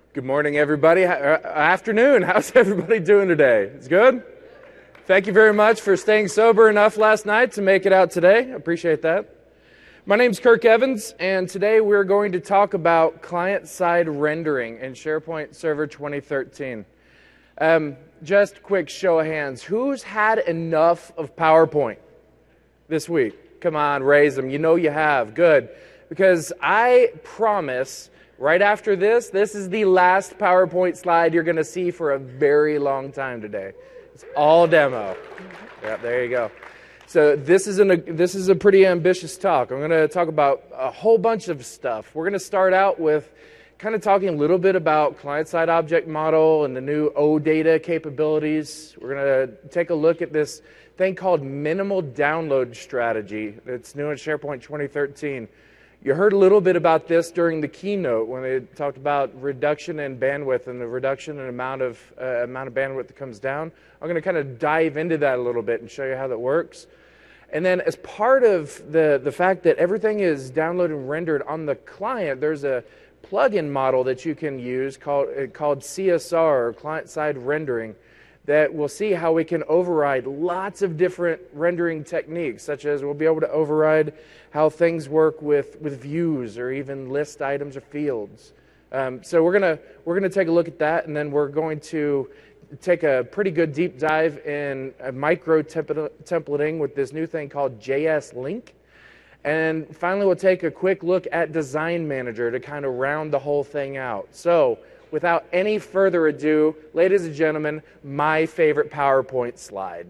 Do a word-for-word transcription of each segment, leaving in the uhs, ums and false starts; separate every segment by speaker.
Speaker 1: Good morning, everybody. Uh, Afternoon. How's everybody doing today? It's good? Thank you very much for staying sober enough last night to make it out today. I appreciate that. My name's Kirk Evans, and today we're going to talk about client-side rendering in SharePoint Server twenty thirteen. Um, just quick show of hands. Who's had enough of PowerPoint this week? Come on, raise them. You know you have. Good. Because I promise, right after this, this is the last PowerPoint slide you're going to see for a very long time today. It's all demo. Yep, there you go. So this is, an, this is a pretty ambitious talk. I'm going to talk about a whole bunch of stuff. We're going to start out with kind of talking a little bit about client-side object model and the new OData capabilities. We're going to take a look at this thing called minimal download strategy that's new in SharePoint twenty thirteen. You heard a little bit about this during the keynote when they talked about reduction in bandwidth and the reduction in amount of uh, amount of bandwidth that comes down. I'm going to kind of dive into that a little bit and show you how that works. And then as part of the, the fact that everything is downloaded and rendered on the client, there's a plugin model that you can use called, uh, called C S R, or client-side rendering, that we'll see how we can override lots of different rendering techniques, such as we'll be able to override how things work with, with views or even list items or fields. Um, so we're gonna we're gonna take a look at that, and then we're going to take a pretty good deep dive in uh, micro templ- templating with this new thing called J S Link. And finally, we'll take a quick look at Design Manager to kind of round the whole thing out. So without any further ado, ladies and gentlemen, my favorite PowerPoint slide.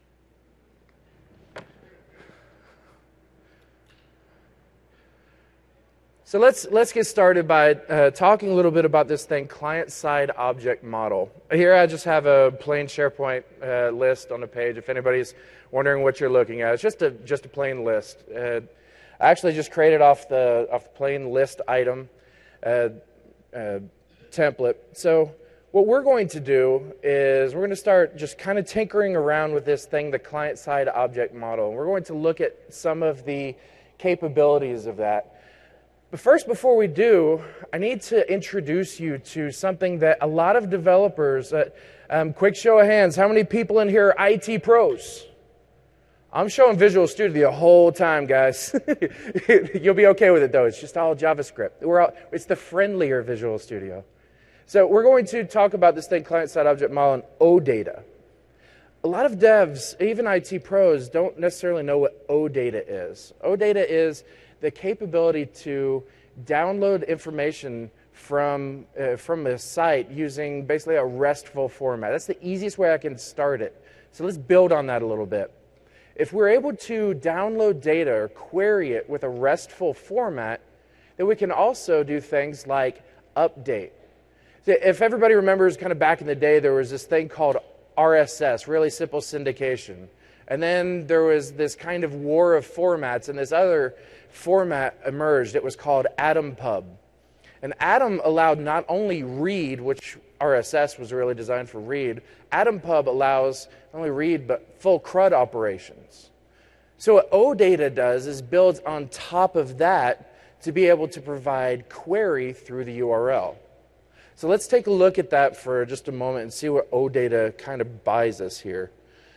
Speaker 1: So let's let's get started by uh, talking a little bit about this thing, client-side object model. Here I just have a plain SharePoint uh, list on the page. If anybody's wondering what you're looking at, it's just a just a plain list. Uh, I actually just created off the off the plain list item uh, uh, template. So what we're going to do is we're going to start just kind of tinkering around with this thing, the client-side object model. We're going to look at some of the capabilities of that. But first, before we do, I need to introduce you to something that a lot of developers, uh, um, quick show of hands, how many people in here are I T pros? I'm showing Visual Studio the whole time, guys. You'll be okay with it, though. It's just all JavaScript. We're all, it's the friendlier Visual Studio. So we're going to talk about this thing, client-side object model, and OData. A lot of devs, even I T pros, don't necessarily know what OData is. OData is the capability to download information from, uh, from a site using basically a RESTful format. That's the easiest way I can start it. So let's build on that a little bit. If we're able to download data or query it with a RESTful format, then we can also do things like update. So if everybody remembers kind of back in the day, there was this thing called R S S, really simple syndication. And then there was this kind of war of formats, and this other format emerged. It was called AtomPub. And Atom allowed not only read, which R S S was really designed for read, AtomPub allows not only read, but full CRUD operations. So what OData does is builds on top of that to be able to provide query through the U R L. So let's take a look at that for just a moment and see what OData kind of buys us here.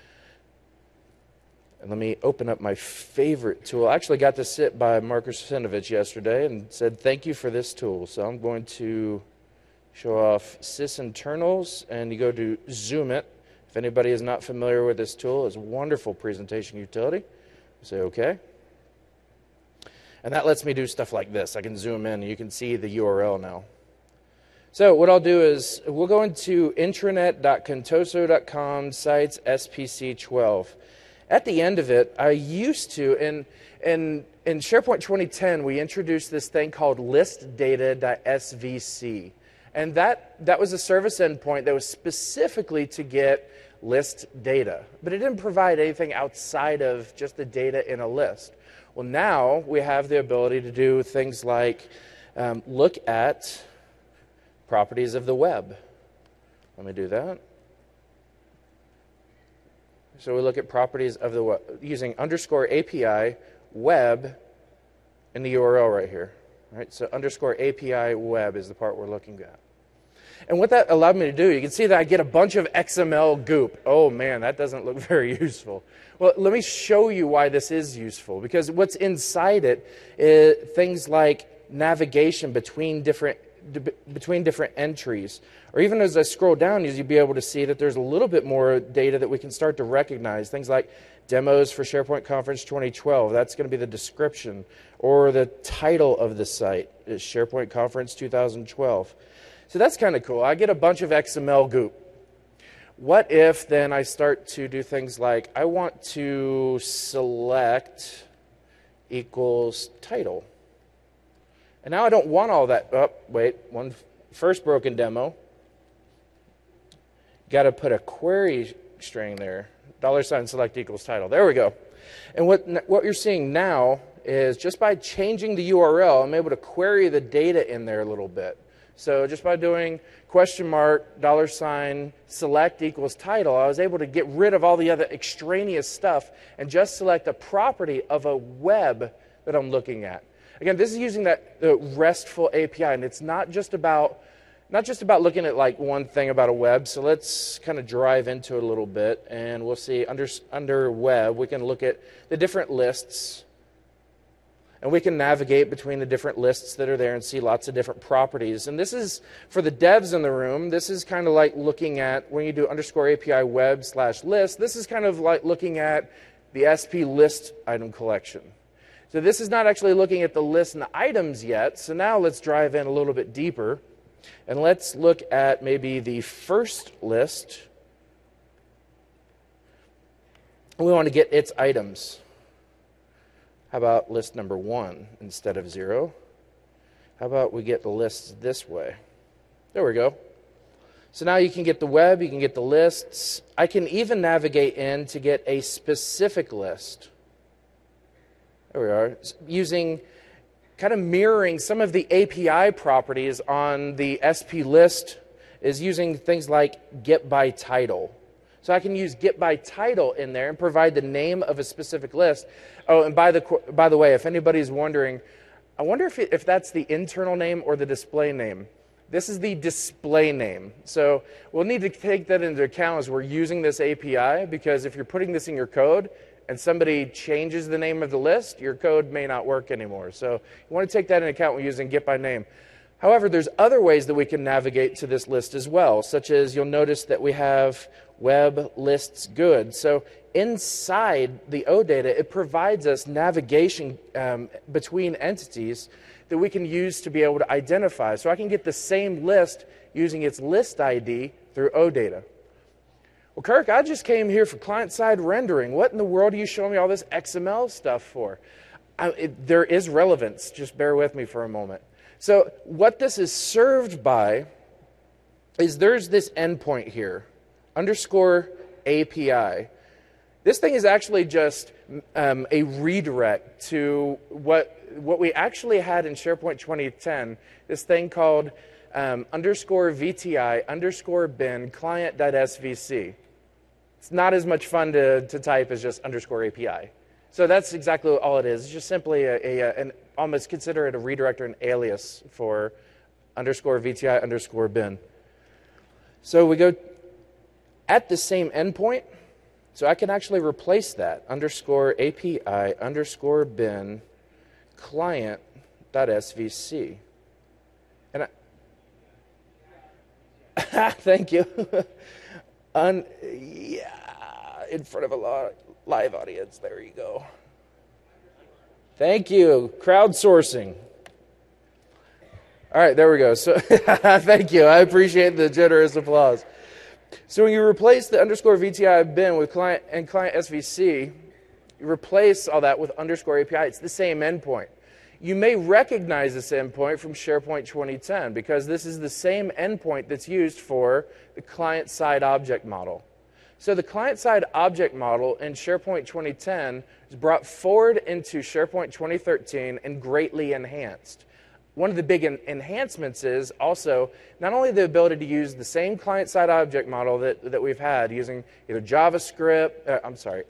Speaker 1: And let me open up my favorite tool. I actually got to sit by Marcus Sinovich yesterday and said, thank you for this tool. So I'm going to show off sysinternals, and you go to Zoom It. If anybody is not familiar with this tool, it's a wonderful presentation utility. Say OK. And that lets me do stuff like this. I can zoom in, and you can see the U R L now. So what I'll do is we'll go into intranet dot contoso dot com sites S P C twelve. At the end of it, I used to, in, in, in SharePoint twenty ten, we introduced this thing called list data dot S V C. And that, that was a service endpoint that was specifically to get list data. But it didn't provide anything outside of just the data in a list. Well, now we have the ability to do things like um, look at properties of the web. Let me do that. So we look at properties of the web using underscore A P I web in the U R L right here. Right? So underscore A P I web is the part we're looking at. And what that allowed me to do, you can see that I get a bunch of X M L goop. Oh man, that doesn't look very useful. Well, let me show you why this is useful, because what's inside it is things like navigation between different between different entries. Or even as I scroll down, you'll be able to see that there's a little bit more data that we can start to recognize. Things like demos for SharePoint Conference twenty twelve. That's going to be the description. Or the title of the site is SharePoint Conference two thousand twelve. So that's kind of cool. I get a bunch of X M L goop. What if then I start to do things like I want to select equals title. And now I don't want all that. Oh, wait, one first broken demo. Got to put a query string there. Dollar sign select equals title. There we go. And what what you're seeing now is just by changing the U R L, I'm able to query the data in there a little bit. So just by doing question mark, dollar sign, select equals title, I was able to get rid of all the other extraneous stuff and just select a property of a web that I'm looking at. Again, this is using that uh, RESTful A P I, and it's not just about not just about looking at like one thing about a web. So let's kind of drive into it a little bit, and we'll see under under web we can look at the different lists. And we can navigate between the different lists that are there and see lots of different properties. And this is, for the devs in the room, this is kind of like looking at, when you do underscore A P I web slash list, this is kind of like looking at the S P list item collection. So this is not actually looking at the list and the items yet. So now let's drive in a little bit deeper. And let's look at maybe the first list. We want to get its items. How about list number one instead of zero? How about we get the lists this way? There we go. So now you can get the web, you can get the lists. I can even navigate in to get a specific list. There we are. Using, kind of mirroring some of the A P I properties on the S P list is using things like get by title. So I can use get by title in there and provide the name of a specific list. Oh, and by the by the way, if anybody's wondering, I wonder if, it, if that's the internal name or the display name. This is the display name. So we'll need to take that into account as we're using this A P I, because if you're putting this in your code and somebody changes the name of the list, your code may not work anymore. So you want to take that into account when using get by name. However, there's other ways that we can navigate to this list as well, such as you'll notice that we have web lists good. So inside the OData, it provides us navigation um, between entities that we can use to be able to identify. So I can get the same list using its list I D through OData. Well, Kirk, I just came here for client-side rendering. What in the world are you showing me all this X M L stuff for? I, it, there is relevance. Just bear with me for a moment. So what this is served by is there's this endpoint here, underscore A P I. This thing is actually just um, a redirect to what, what we actually had in SharePoint twenty ten, this thing called um, underscore V T I underscore bin client.svc. It's not as much fun to, to type as just underscore A P I. So that's exactly all it is. It's just simply a, a, an almost consider it a redirect or an alias for underscore V T I underscore bin. So we go at the same endpoint. So I can actually replace that underscore A P I underscore bin client.svc. And I, thank you. Un, yeah, in front of a live audience. There you go. Thank you. Crowdsourcing. All right, there we go. So thank you. I appreciate the generous applause. So when you replace the underscore V T I bin with client and client S V C, you replace all that with underscore A P I. It's the same endpoint. You may recognize this endpoint from SharePoint twenty ten because this is the same endpoint that's used for the client-side object model. So the client-side object model in SharePoint twenty ten is brought forward into SharePoint twenty thirteen and greatly enhanced. One of the big en enhancements is also not only the ability to use the same client-side object model that, that we've had using either JavaScript, uh, I'm sorry,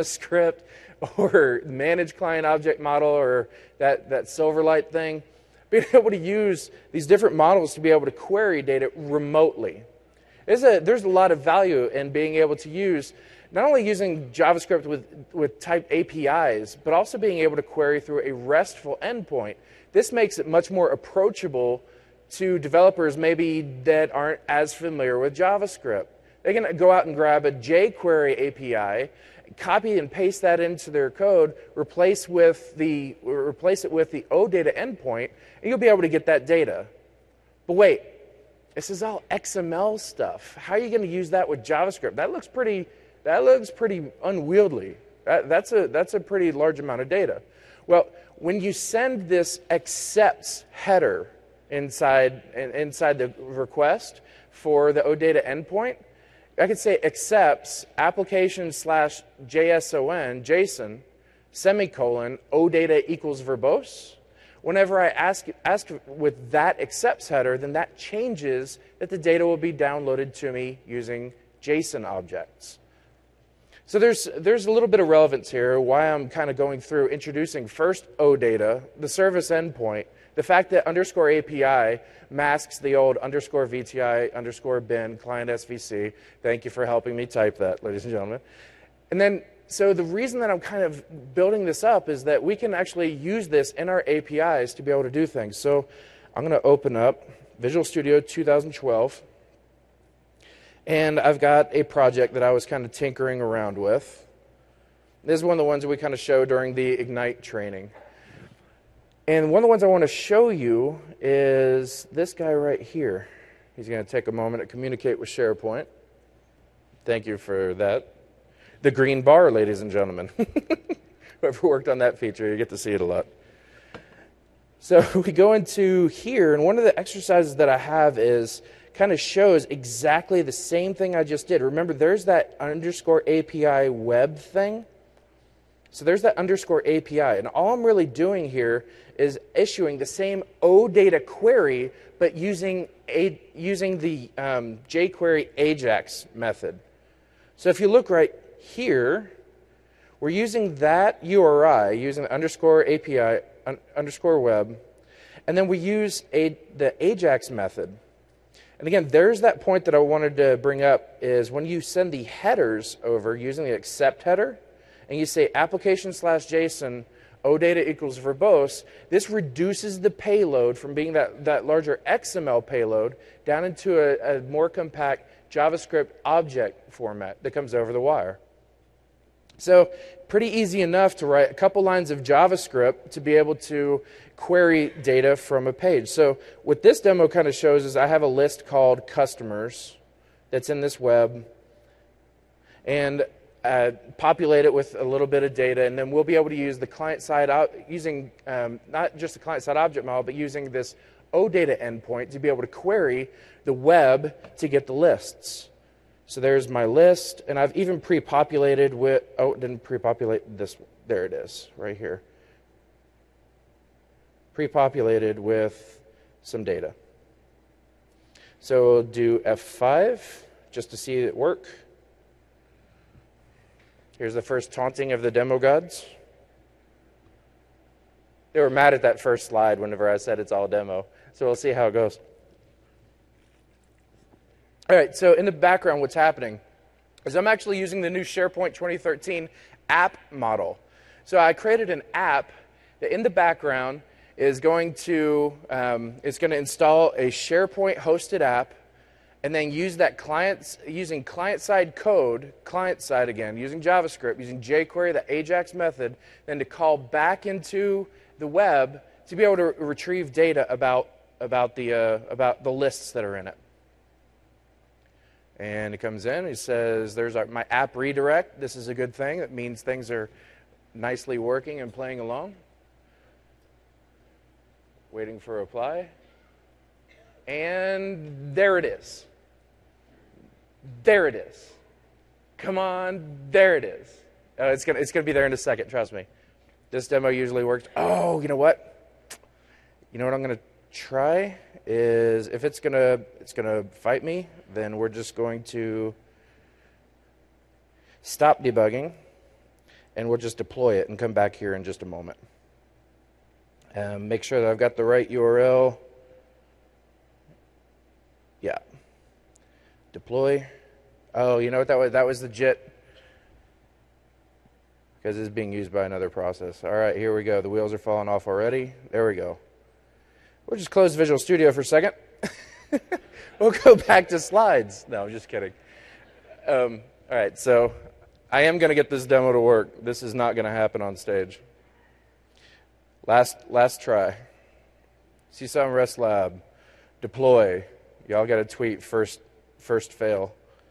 Speaker 1: ECMAScript, or managed client object model, or that, that Silverlight thing, but being able to use these different models to be able to query data remotely. There's a, there's a lot of value in being able to use, not only using JavaScript with, with type A P Is, but also being able to query through a RESTful endpoint. This makes it much more approachable to developers maybe that aren't as familiar with JavaScript. They can go out and grab a jQuery A P I, copy and paste that into their code, replace with the replace it with the OData endpoint, and you'll be able to get that data. But wait, this is all X M L stuff. How are you going to use that with JavaScript? That looks pretty. That looks pretty unwieldy. That, that's a that's a pretty large amount of data. Well, when you send this accepts header inside inside the request for the OData endpoint, I could say accepts application slash JSON, JSON, semicolon, OData equals verbose. Whenever I ask, ask with that accepts header, then that changes that the data will be downloaded to me using JSON objects. So there's, there's a little bit of relevance here, why I'm kind of going through introducing first OData, the service endpoint, the fact that underscore A P I masks the old underscore V T I underscore bin client S V C. Thank you for helping me type that, ladies and gentlemen. And then, so the reason that I'm kind of building this up is that we can actually use this in our A P Is to be able to do things. So I'm going to open up Visual Studio two thousand twelve. And I've got a project that I was kind of tinkering around with. This is one of the ones that we kind of showed during the Ignite training. And one of the ones I want to show you is this guy right here. He's going to take a moment to communicate with SharePoint. Thank you for that. The green bar, ladies and gentlemen. Whoever worked on that feature, you get to see it a lot. So we go into here, and one of the exercises that I have is kind of shows exactly the same thing I just did. Remember, there's that underscore A P I web thing. So there's that underscore A P I. And all I'm really doing here is issuing the same OData query, but using, a, using the um, jQuery AJAX method. So if you look right here, we're using that U R I, using the underscore A P I, un, underscore web, and then we use a, the AJAX method. And again, there's that point that I wanted to bring up, is when you send the headers over using the accept header, and you say application slash JSON, OData equals verbose, this reduces the payload from being that, that larger X M L payload down into a, a more compact JavaScript object format that comes over the wire. So pretty easy enough to write a couple lines of JavaScript to be able to query data from a page. So what this demo kind of shows is I have a list called customers that's in this web, and uh, populate it with a little bit of data, and then we'll be able to use the client-side, using um, not just the client-side object model, but using this OData endpoint to be able to query the web to get the lists. So there's my list, and I've even pre-populated with, oh, it didn't pre-populate this, there it is, right here. Pre-populated with some data. So we'll do F five just to see it work. Here's the first taunting of the demo gods. They were mad at that first slide whenever I said it's all demo. So we'll see how it goes. All right, so in the background, what's happening is I'm actually using the new SharePoint twenty thirteen app model. So I created an app that in the background is going to um, it's going to install a SharePoint hosted app, and then use that client using client-side code, client-side again, using JavaScript, using jQuery, the AJAX method, then to call back into the web to be able to retrieve data about about the uh, about the lists that are in it. And it comes in, he says, there's our, my app redirect. This is a good thing. That means things are nicely working and playing along. Waiting for a reply. And there it is. There it is. Come on, there it is. Uh, it's gonna, it's gonna be there in a second, trust me. This demo usually works. Oh, you know what? You know what I'm gonna try is if it's gonna it's gonna fight me, then we're just going to stop debugging and we'll just deploy it and come back here in just a moment. Um, make sure that I've got the right U R L. Yeah. Deploy. Oh, you know what that was? That was the J I T, because it's being used by another process. All right, here we go. The wheels are falling off already. There we go. We'll just close Visual Studio for a second. We'll go back to slides. No, I'm just kidding. Um, all right, so I am going to get this demo to work. This is not going to happen on stage. Last last try. C S U M REST Lab. Deploy. Y'all got to tweet first first fail.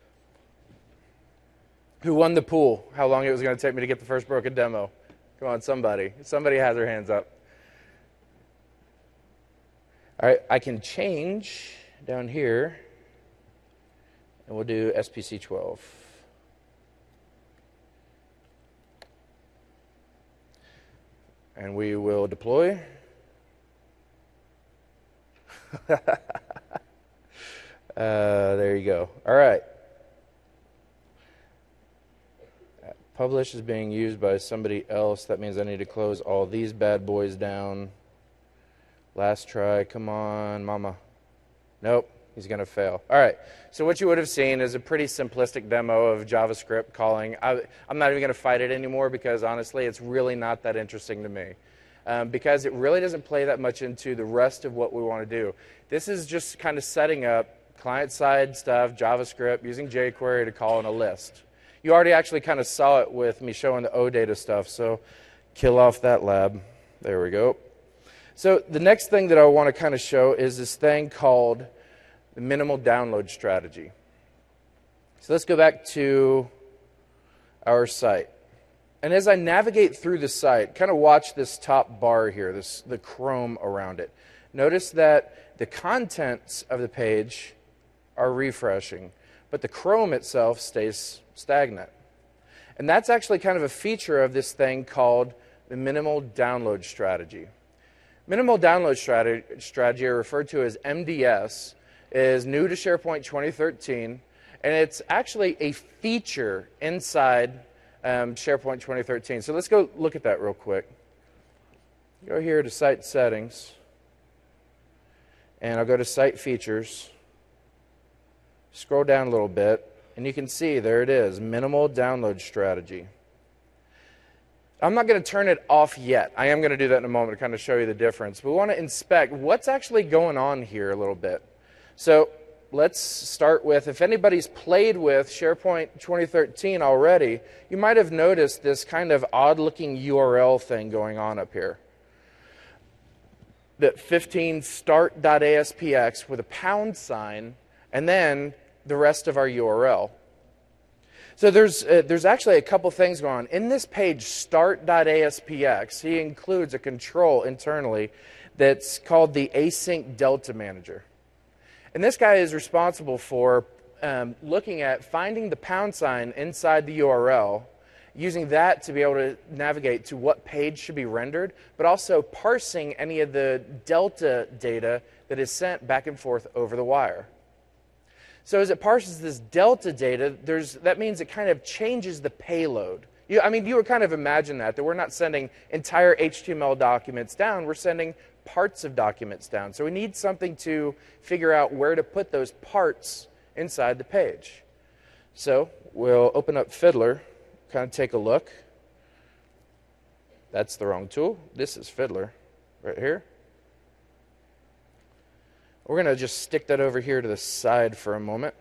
Speaker 1: Who won the pool? How long it was going to take me to get the first broken demo? Come on, somebody. Somebody has their hands up. All right, I can change down here, and we'll do S P C twelve. And we will deploy. uh, there you go. All right. Publish is being used by somebody else. That means I need to close all these bad boys down. Last try. Come on, mama. Nope, he's going to fail. All right, so what you would have seen is a pretty simplistic demo of JavaScript calling. I, I'm not even going to fight it anymore because, honestly, it's really not that interesting to me. Um, because it really doesn't play that much into the rest of what we want to do. This is just kind of setting up client-side stuff, JavaScript, using jQuery to call in a list. You already actually kind of saw it with me showing the OData stuff, so kill off that lab. There we go. So the next thing that I want to kind of show is this thing called the minimal download strategy. So let's go back to our site. And as I navigate through the site, kind of watch this top bar here, this the Chrome around it. Notice that the contents of the page are refreshing, but the Chrome itself stays stagnant. And that's actually kind of a feature of this thing called the minimal download strategy. Minimal download strategy, strategy are referred to as M D S, is new to SharePoint twenty thirteen, and it's actually a feature inside um, SharePoint twenty thirteen. So let's go look at that real quick. Go here to Site Settings, and I'll go to Site Features. Scroll down a little bit, and you can see there it is, Minimal Download Strategy. I'm not going to turn it off yet. I am going to do that in a moment to kind of show you the difference. But we want to inspect what's actually going on here a little bit. So let's start with, if anybody's played with SharePoint twenty thirteen already, you might have noticed this kind of odd-looking U R L thing going on up here. That fifteen start dot A S P X with a pound sign, and then the rest of our U R L. So there's, uh, there's actually a couple things going on. In this page, start dot A S P X, he includes a control internally that's called the Async Delta Manager. And this guy is responsible for um, looking at finding the pound sign inside the U R L, using that to be able to navigate to what page should be rendered, but also parsing any of the delta data that is sent back and forth over the wire. So as it parses this delta data, there's, that means it kind of changes the payload. You, I mean, you would kind of imagine that, that we're not sending entire H T M L documents down, we're sending parts of documents down. So we need something to figure out where to put those parts inside the page. So we'll open up Fiddler, kind of take a look. That's the wrong tool. This is Fiddler right here. We're going to just stick that over here to the side for a moment.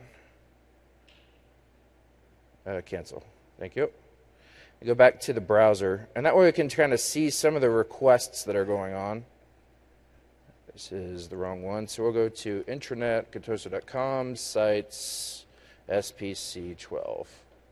Speaker 1: Uh, cancel. Thank you. We go back to the browser, and that way we can kind of see some of the requests that are going on. This is the wrong one, so we'll go to intranet, Contoso dot com, sites, S P C twelve.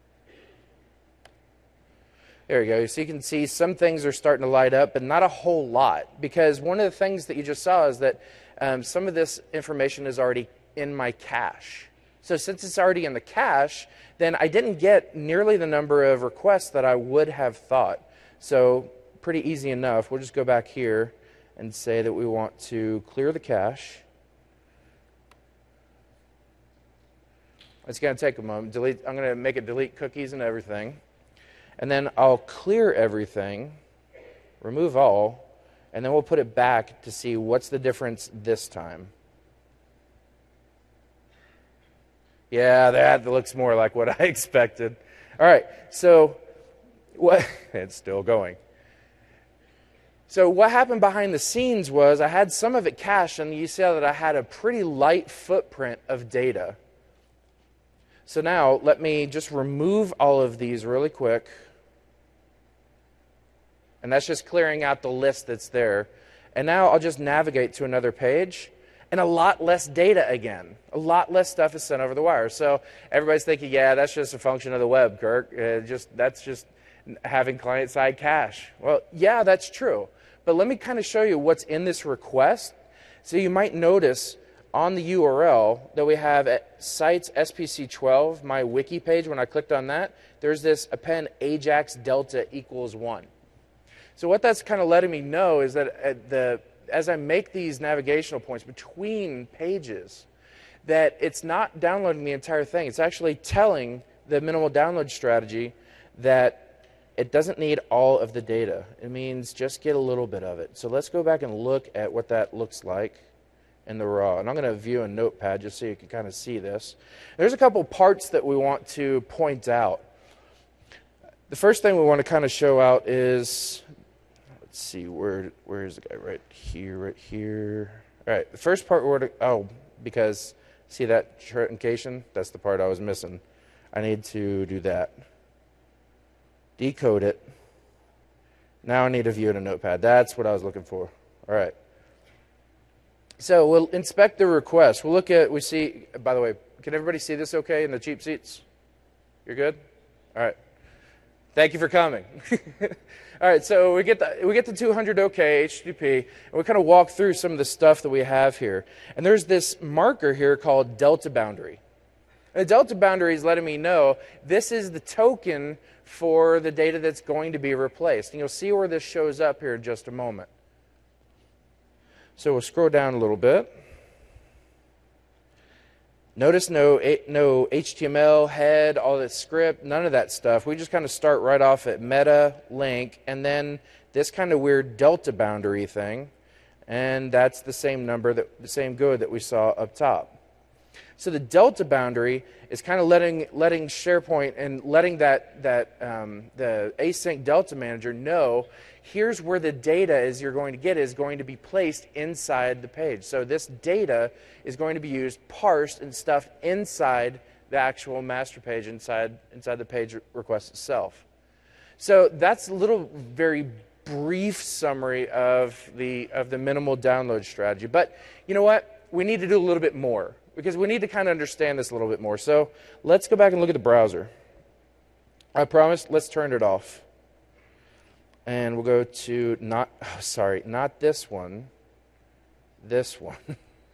Speaker 1: There you go. So you can see some things are starting to light up, but not a whole lot, because one of the things that you just saw is that Um, some of this information is already in my cache. So since it's already in the cache, then I didn't get nearly the number of requests that I would have thought. So pretty easy enough. We'll just go back here and say that we want to clear the cache. It's going to take a moment. Delete, I'm going to make it delete cookies and everything. And then I'll clear everything, remove all, And then we'll put it back to see what's the difference this time. Yeah, that looks more like what I expected. All right, so what? It's still going. So what happened behind the scenes was I had some of it cached, and you see that I had a pretty light footprint of data. So now let me just remove all of these really quick. And that's just clearing out the list that's there. And now I'll just navigate to another page, and a lot less data again. A lot less stuff is sent over the wire. So everybody's thinking, yeah, that's just a function of the web, Kirk. Uh, just that's just having client-side cache. Well, yeah, that's true. But let me kind of show you what's in this request. So you might notice on the U R L that we have at sites S P C twelve, my wiki page. When I clicked on that, there's this append Ajax delta equals one. So what that's kind of letting me know is that at the, as I make these navigational points between pages, that it's not downloading the entire thing. It's actually telling the minimal download strategy that it doesn't need all of the data. It means just get a little bit of it. So let's go back and look at what that looks like in the raw. And I'm going to view a notepad just so you can kind of see this. There's a couple parts that we want to point out. The first thing we want to kind of show out is, let's see, where where is the guy? Right here, right here. All right, the first part we're to, oh, because see that truncation? That's the part I was missing. I need to do that. Decode it. Now I need to view it in Notepad. That's what I was looking for. All right. So we'll inspect the request. We'll look at, we see, by the way, can everybody see this okay in the cheap seats? You're good? All right. Thank you for coming. All right, so we get the we get the two hundred OK H T T P, and we kind of walk through some of the stuff that we have here. And there's this marker here called delta boundary. And the delta boundary is letting me know this is the token for the data that's going to be replaced. And you'll see where this shows up here in just a moment. So we'll scroll down a little bit. Notice no, no H T M L, head, all that script, none of that stuff. We just kind of start right off at meta, link, and then this kind of weird delta boundary thing. And that's the same number, that, the same good that we saw up top. So the delta boundary is kind of letting, letting SharePoint and letting that, that um, the async delta manager know here's where the data is you're going to get is going to be placed inside the page. So this data is going to be used, parsed, and stuffed inside the actual master page, inside, inside the page request itself. So that's a little very brief summary of the, of the minimal download strategy. But you know what? We need to do a little bit more, because we need to kind of understand this a little bit more. So let's go back and look at the browser. I promise, let's turn it off. And we'll go to, not, oh, sorry, not this one, this one.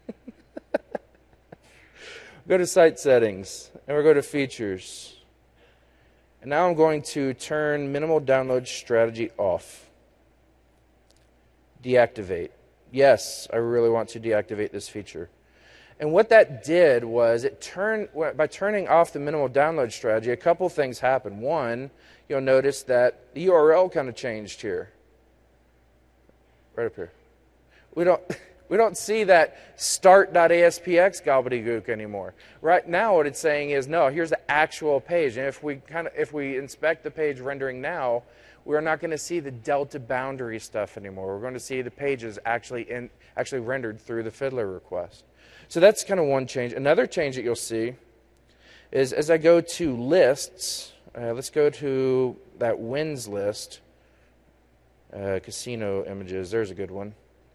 Speaker 1: Go to Site Settings, and we'll go to Features. And now I'm going to turn Minimal Download Strategy off. Deactivate. Yes, I really want to deactivate this feature. And what that did was it turned, by turning off the minimal download strategy, a couple things happened. One, you'll notice that the U R L kind of changed here. Right up here. We don't, we don't see that start.aspx gobbledygook anymore. Right now what it's saying is, no, here's the actual page. And if we, kind of, if we inspect the page rendering now, we're not going to see the delta boundary stuff anymore. We're going to see the pages actually, in, actually rendered through the Fiddler request. So that's kind of one change. Another change that you'll see is as I go to lists, uh, let's go to that wins list, uh, casino images. There's a good one.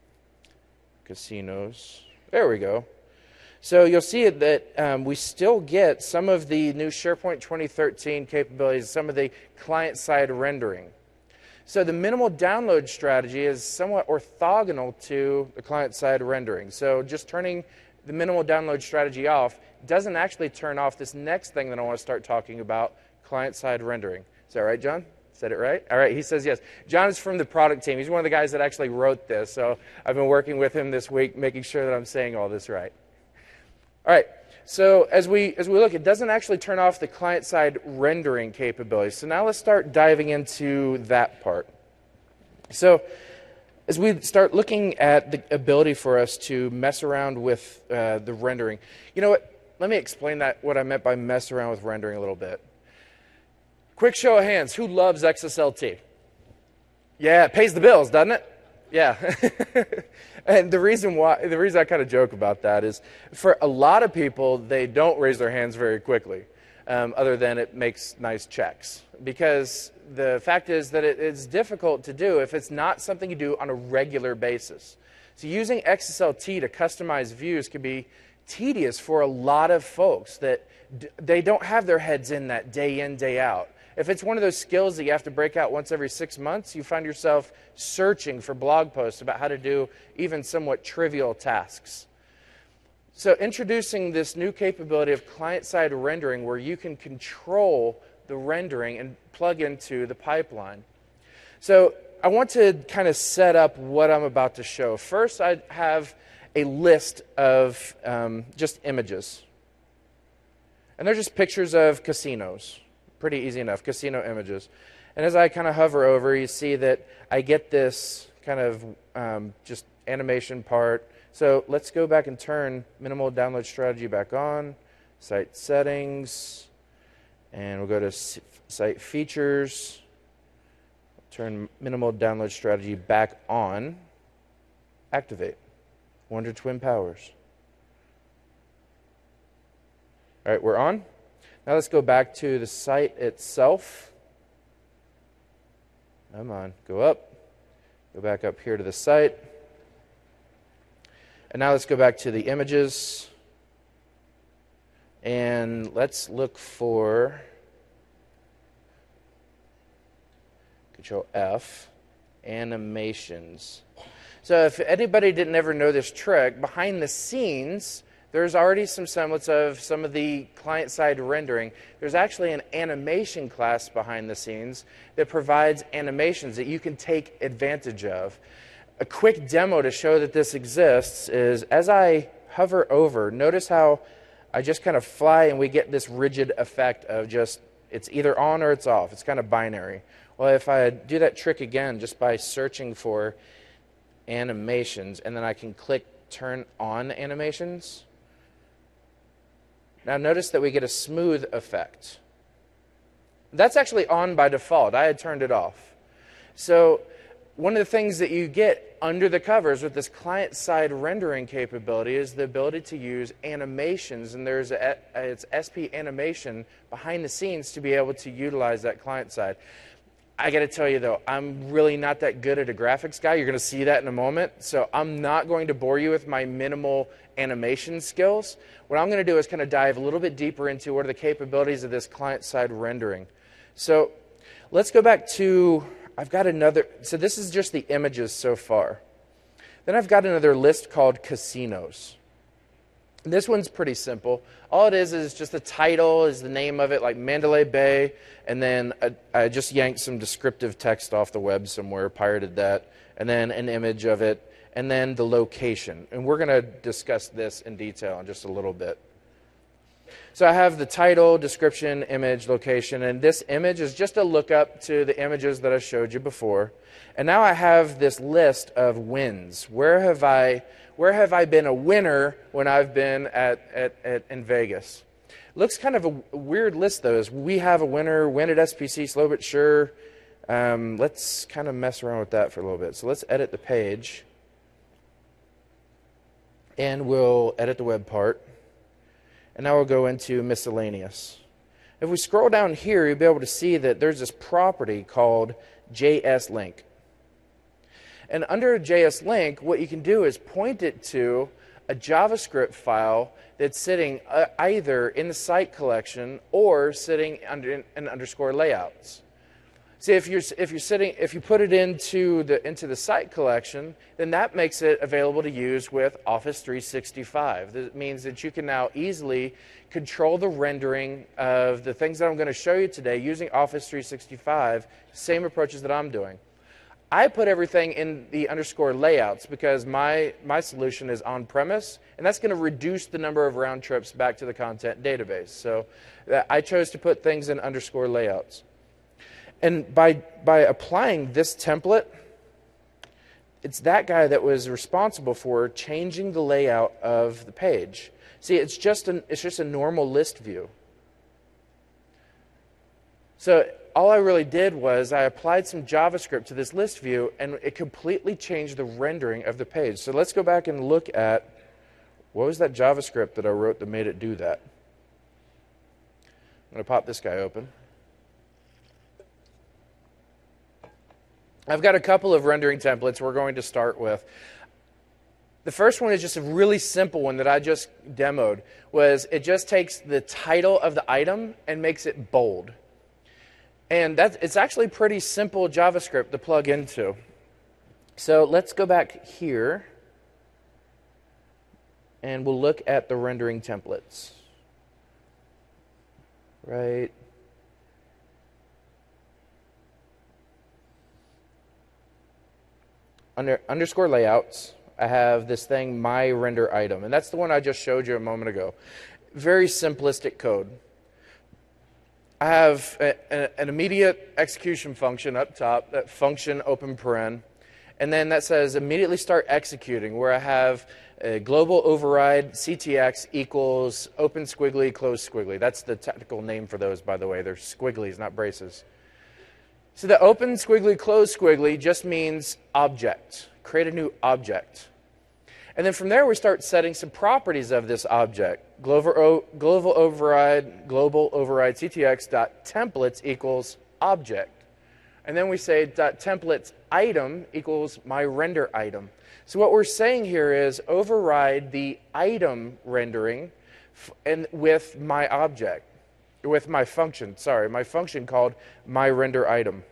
Speaker 1: Casinos. There we go. So you'll see that um, we still get some of the new SharePoint twenty thirteen capabilities, some of the client-side rendering. So the minimal download strategy is somewhat orthogonal to the client-side rendering. So just turning the minimal download strategy off doesn't actually turn off this next thing that I want to start talking about, client-side rendering. Is that right, John? Said it right? All right, he says yes. John is from the product team. He's one of the guys that actually wrote this, so I've been working with him this week, making sure that I'm saying all this right. All right, so as we, as we look, it doesn't actually turn off the client-side rendering capabilities. So now let's start diving into that part. So as we start looking at the ability for us to mess around with uh, the rendering, you know what? Let me explain that, what I meant by mess around with rendering a little bit. Quick show of hands, who loves X S L T? Yeah, it pays the bills, doesn't it? Yeah. And the reason why, the reason I kind of joke about that is for a lot of people, they don't raise their hands very quickly, um, other than it makes nice checks. Because the fact is that it, it's difficult to do if it's not something you do on a regular basis. So using X S L T to customize views can be tedious for a lot of folks that d they don't have their heads in that day in, day out. If it's one of those skills that you have to break out once every six months, you find yourself searching for blog posts about how to do even somewhat trivial tasks. So introducing this new capability of client-side rendering where you can control the rendering and plug into the pipeline. So I want to kind of set up what I'm about to show. First, I have a list of um, just images. And they're just pictures of casinos. Pretty easy enough, casino images. And as I kind of hover over, you see that I get this kind of um, just animation part. So let's go back and turn minimal download strategy back on, site settings, and we'll go to site features, turn minimal download strategy back on, activate, Wonder Twin Powers. All right, we're on. Now let's go back to the site itself. Come on, go up. Go back up here to the site. And now let's go back to the images. And let's look for Control F, animations. So if anybody didn't ever know this trick, behind the scenes, there's already some semblance of some of the client-side rendering. There's actually an animation class behind the scenes that provides animations that you can take advantage of. A quick demo to show that this exists is as I hover over, notice how I just kind of fly and we get this rigid effect of just, it's either on or it's off. It's kind of binary. Well, if I do that trick again just by searching for animations and then I can click turn on animations, now notice that we get a smooth effect. That's actually on by default. I had turned it off. So one of the things that you get under the covers with this client-side rendering capability is the ability to use animations, and there's a, it's S P animation behind the scenes to be able to utilize that client-side. I got to tell you, though, I'm really not that good at a graphics guy. You're going to see that in a moment. So I'm not going to bore you with my minimal animation skills. What I'm going to do is kind of dive a little bit deeper into what are the capabilities of this client-side rendering. So let's go back to, I've got another, so this is just the images so far. Then I've got another list called casinos. This one's pretty simple. All it is is just the title, is the name of it, like Mandalay Bay, and then I, I just yanked some descriptive text off the web somewhere, pirated that, and then an image of it, and then the location. And we're going to discuss this in detail in just a little bit. So I have the title, description, image, location, and this image is just a lookup to the images that I showed you before. And now I have this list of wins. Where have I, where have I been a winner when I've been at, at, at in Vegas? Looks kind of a, a weird list, though. As we have a winner, win at S P C, slow but sure. Um, let's kind of mess around with that for a little bit. So let's edit the page. And we'll edit the web part. And now we'll go into miscellaneous. If we scroll down here, you'll be able to see that there's this property called J S Link. And under J S Link, what you can do is point it to a JavaScript file that's sitting uh, either in the site collection or sitting under in, in underscore layouts. See, if you're if you're sitting if you put it into the into the site collection, then that makes it available to use with Office three sixty-five. That means that you can now easily control the rendering of the things that I'm going to show you today using Office three sixty-five, same approaches that I'm doing. I put everything in the underscore layouts because my, my solution is on-premise, and that's going to reduce the number of round trips back to the content database. So uh, I chose to put things in underscore layouts. And by, by applying this template, it's that guy that was responsible for changing the layout of the page. See, it's just an, it's just a normal list view. So all I really did was I applied some JavaScript to this list view, and it completely changed the rendering of the page. So let's go back and look at what was that JavaScript that I wrote that made it do that. I'm going to pop this guy open. I've got a couple of rendering templates we're going to start with. The first one is just a really simple one that I just demoed. Was it just takes the title of the item and makes it bold. And that's, it's actually pretty simple JavaScript to plug into. So let's go back here, and we'll look at the rendering templates. Right. Under underscore layouts, I have this thing, my render item, and that's the one I just showed you a moment ago. Very simplistic code. I have a, a, an immediate execution function up top, that function open paren, and then that says immediately start executing, where I have a global override C T X equals open squiggly, close squiggly. That's the technical name for those, by the way. They're squigglies, not braces. So the open squiggly, close squiggly just means object. Create a new object. And then from there we start setting some properties of this object. Global, global override, global override C T X dot templates equals object. And then we say dot templates item equals my render item. So what we're saying here is override the item rendering f and with my object. With my function, sorry, my function called my render item.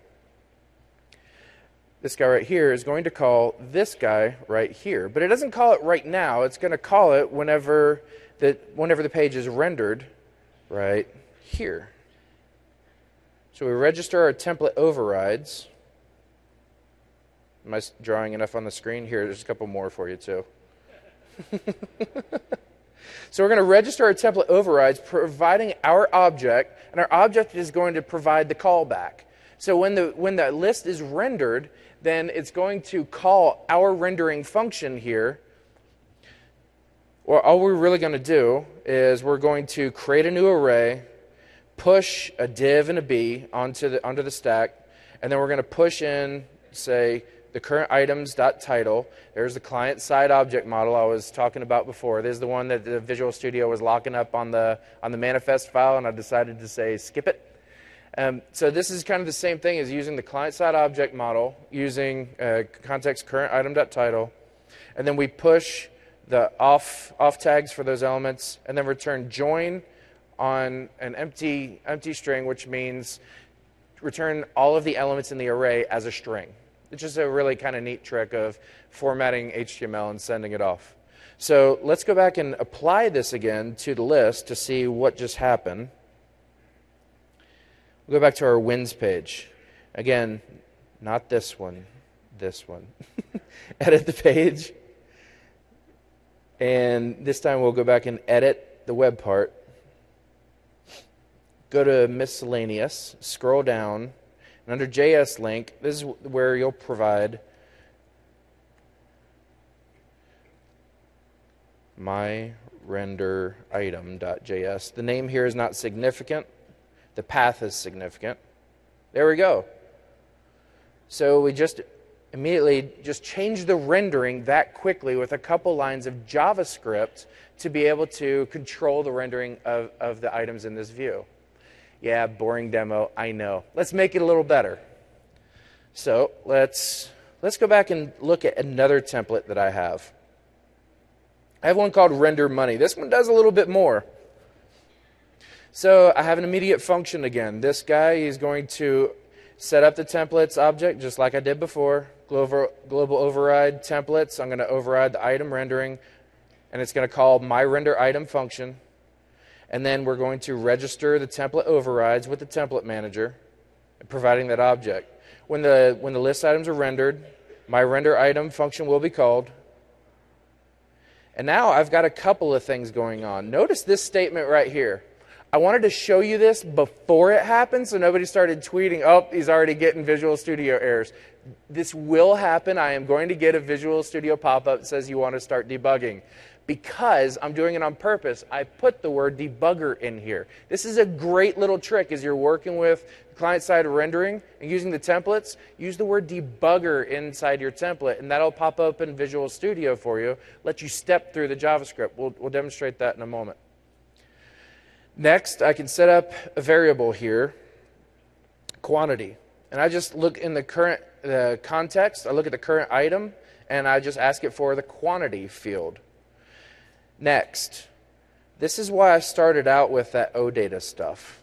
Speaker 1: This guy right here is going to call this guy right here, but it doesn't call it right now. It's going to call it whenever the whenever the page is rendered right here. So we register our template overrides. Am I drawing enough on the screen? Here, there's a couple more for you too. So we're going to register our template overrides, providing our object, and our object is going to provide the callback. So when the when the list is rendered, then it's going to call our rendering function here. Well, all we're really going to do is we're going to create a new array, push a div and a b onto the onto the stack, and then we're going to push in, say, the current items dot title. There's the client side object model I was talking about before. This is the one that the Visual Studio was locking up on the on the manifest file, and I decided to say skip it. Um, so this is kind of the same thing as using the client side object model, using uh, context current item dot title, and then we push the off off tags for those elements, and then return join on an empty empty string, which means return all of the elements in the array as a string. It's just a really kind of neat trick of formatting H T M L and sending it off. So let's go back and apply this again to the list to see what just happened. We'll go back to our wins page. Again, not this one, this one. Edit the page. And this time we'll go back and edit the web part. Go to miscellaneous, scroll down. And under J S link, this is where you'll provide my render item dot J S. The name here is not significant. The path is significant. There we go. So we just immediately just changed the rendering that quickly with a couple lines of JavaScript to be able to control the rendering of, of the items in this view. Yeah, boring demo, I know. Let's make it a little better. So let's, let's go back and look at another template that I have. I have one called render money. This one does a little bit more. So I have an immediate function again. This guy is going to set up the templates object just like I did before. Global, global override templates. I'm going to override the item rendering, and it's going to call my render item function. And then we're going to register the template overrides with the template manager, providing that object. When the, when the list items are rendered, my render item function will be called. And now I've got a couple of things going on. Notice this statement right here. I wanted to show you this before it happened so nobody started tweeting, oh, he's already getting Visual Studio errors. This will happen. I am going to get a Visual Studio pop-up that says you want to start debugging. Because I'm doing it on purpose, I put the word debugger in here. This is a great little trick as you're working with client-side rendering and using the templates. Use the word debugger inside your template, and that'll pop up in Visual Studio for you, let you step through the JavaScript. We'll, we'll demonstrate that in a moment. Next, I can set up a variable here, quantity. And I just look in the current uh, context, I look at the current item, and I just ask it for the quantity field. Next, this is why I started out with that OData stuff.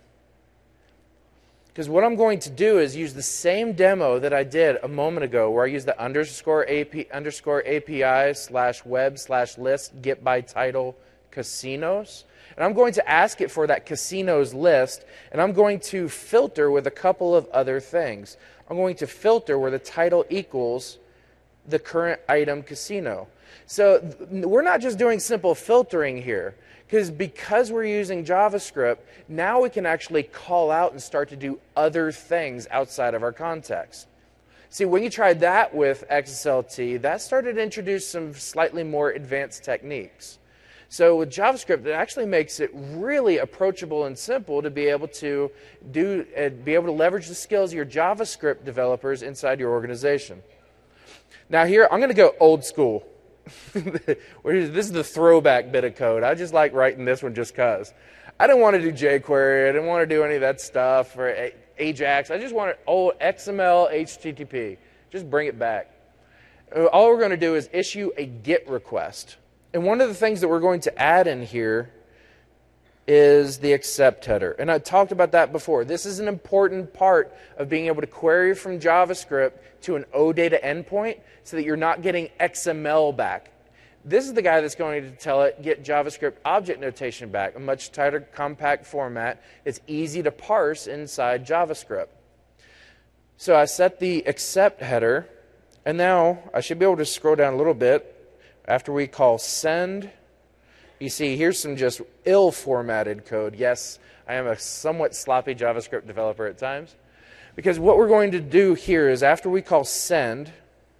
Speaker 1: Because what I'm going to do is use the same demo that I did a moment ago where I used the underscore AP, underscore API slash web slash list get by title casinos. And I'm going to ask it for that casinos list, and I'm going to filter with a couple of other things. I'm going to filter where the title equals the current item casino. So we're not just doing simple filtering here, because because we're using JavaScript, now we can actually call out and start to do other things outside of our context. See, when you tried that with X S L T, that started to introduce some slightly more advanced techniques. So with JavaScript, it actually makes it really approachable and simple to be able to do, uh, be able to leverage the skills of your JavaScript developers inside your organization. Now here, I'm going to go old school. This is the throwback bit of code. I just like writing this one just because. I didn't want to do jQuery. I didn't want to do any of that stuff or Ajax. I just wanted old X M L, H T T P. Just bring it back. All we're going to do is issue a GET request. And one of the things that we're going to add in here is the accept header. And I talked about that before. This is an important part of being able to query from JavaScript to an OData endpoint so that you're not getting X M L back. This is the guy that's going to tell it, get JavaScript object notation back, a much tighter, compact format. It's easy to parse inside JavaScript. So I set the accept header, and now I should be able to scroll down a little bit. After we call send, you see here's some just ill-formatted code. Yes, I am a somewhat sloppy JavaScript developer at times. Because what we're going to do here is after we call send,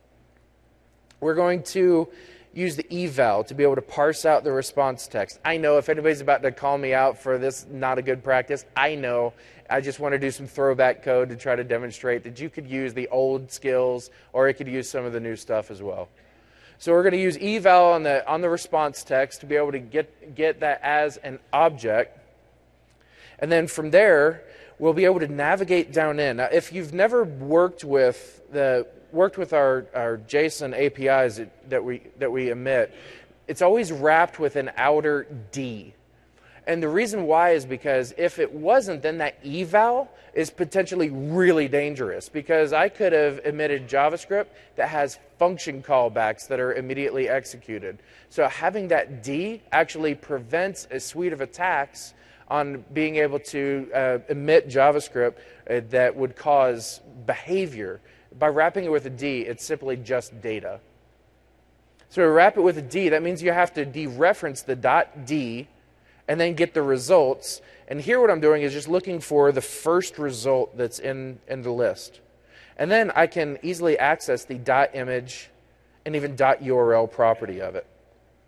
Speaker 1: we're going to use the eval to be able to parse out the response text. I know if anybody's about to call me out for this not a good practice, I know. I just want to do some throwback code to try to demonstrate that you could use the old skills or it could use some of the new stuff as well. So we're going to use eval on the, on the response text to be able to get, get that as an object. And then from there, we'll be able to navigate down in. Now, if you've never worked with the worked with our, our JSON A P Is that, that we that we emit, it's always wrapped with an outer D. And the reason why is because if it wasn't, then that eval is potentially really dangerous, because I could have emitted JavaScript that has function callbacks that are immediately executed. So having that D actually prevents a suite of attacks on being able to uh, emit JavaScript uh, that would cause behavior. By wrapping it with a D, it's simply just data. So to wrap it with a D, that means you have to dereference the .d and then get the results. And here what I'm doing is just looking for the first result that's in, in the list. And then I can easily access the .image and even .url property of it.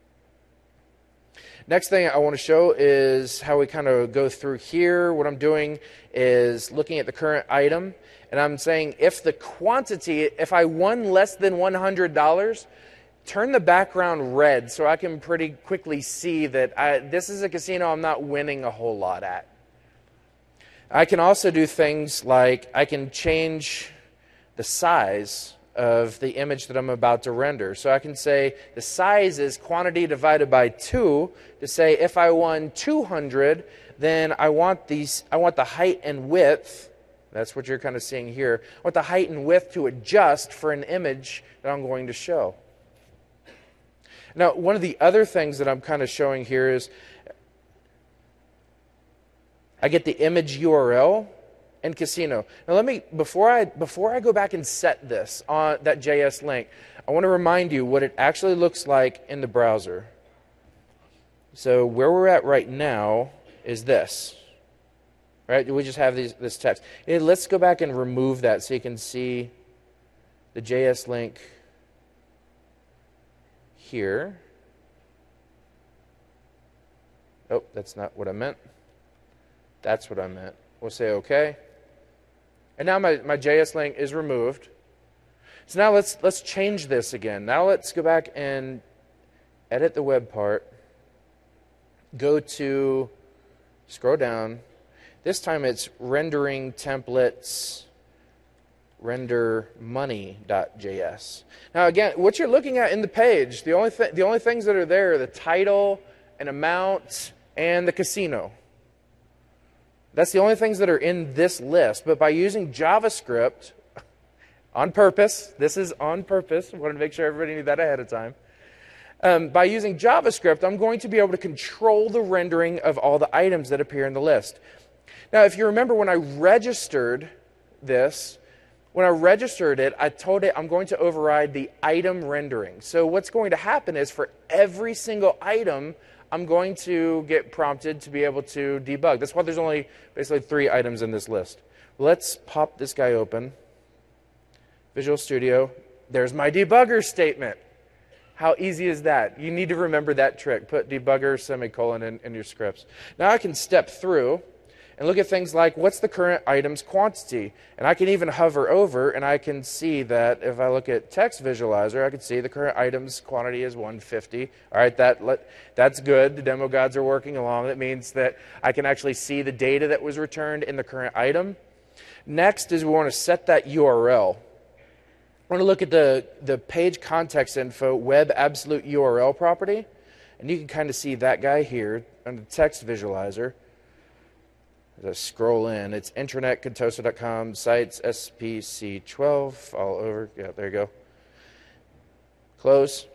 Speaker 1: Next thing I want to show is how we kind of go through here. What I'm doing is looking at the current item, and I'm saying if the quantity, if I won less than one hundred dollars, turn the background red so I can pretty quickly see that I, this is a casino I'm not winning a whole lot at. I can also do things like I can change the size of the image that I'm about to render. So I can say the size is quantity divided by two to say if I won two hundred, then I want these, I want the height and width, that's what you're kind of seeing here, I want the height and width to adjust for an image that I'm going to show. Now, one of the other things that I'm kind of showing here is I get the image U R L and casino. Now let me, before I, before I go back and set this on that J S link, I want to remind you what it actually looks like in the browser. So where we're at right now is this. right? We just have these, this text. And let's go back and remove that so you can see the J S link here. Oh, that's not what I meant. That's what I meant. We'll say OK. And now my, my J S link is removed. So now let's let's change this again. Now let's go back and edit the web part. Go to, scroll down. This time it's rendering templates render money.js. Now again, what you're looking at in the page, the only th the only things that are there are the title, an amount, and the casino. That's the only things that are in this list. But by using JavaScript, on purpose, this is on purpose, I wanted to make sure everybody knew that ahead of time. Um, by using JavaScript, I'm going to be able to control the rendering of all the items that appear in the list. Now, if you remember when I registered this, when I registered it, I told it I'm going to override the item rendering. So what's going to happen is for every single item, I'm going to get prompted to be able to debug. That's why there's only basically three items in this list. Let's pop this guy open. Visual Studio. There's my debugger statement. How easy is that? You need to remember that trick. Put debugger semicolon in, in your scripts. Now I can step through and look at things like what's the current item's quantity. And I can even hover over and I can see that if I look at text visualizer, I can see the current item's quantity is one fifty. All right, that, let, that's good. The demo gods are working along. That means that I can actually see the data that was returned in the current item. Next is we want to set that U R L. I want to look at the, the page context info web absolute U R L property. And you can kind of see that guy here under text visualizer. As I scroll in, it's intranet contoso dot com, sites S P C twelve, all over. Yeah, there you go. Close.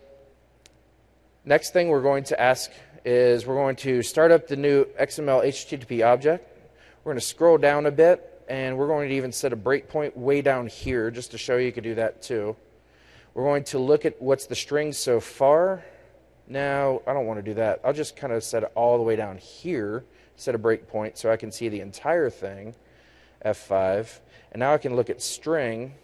Speaker 1: Next thing we're going to ask is we're going to start up the new X M L H T T P object. We're going to scroll down a bit, and we're going to even set a breakpoint way down here just to show you you could do that too. We're going to look at what's the string so far. Now, I don't want to do that. I'll just kind of set it all the way down here. Set a breakpoint so I can see the entire thing, F five. And now I can look at string,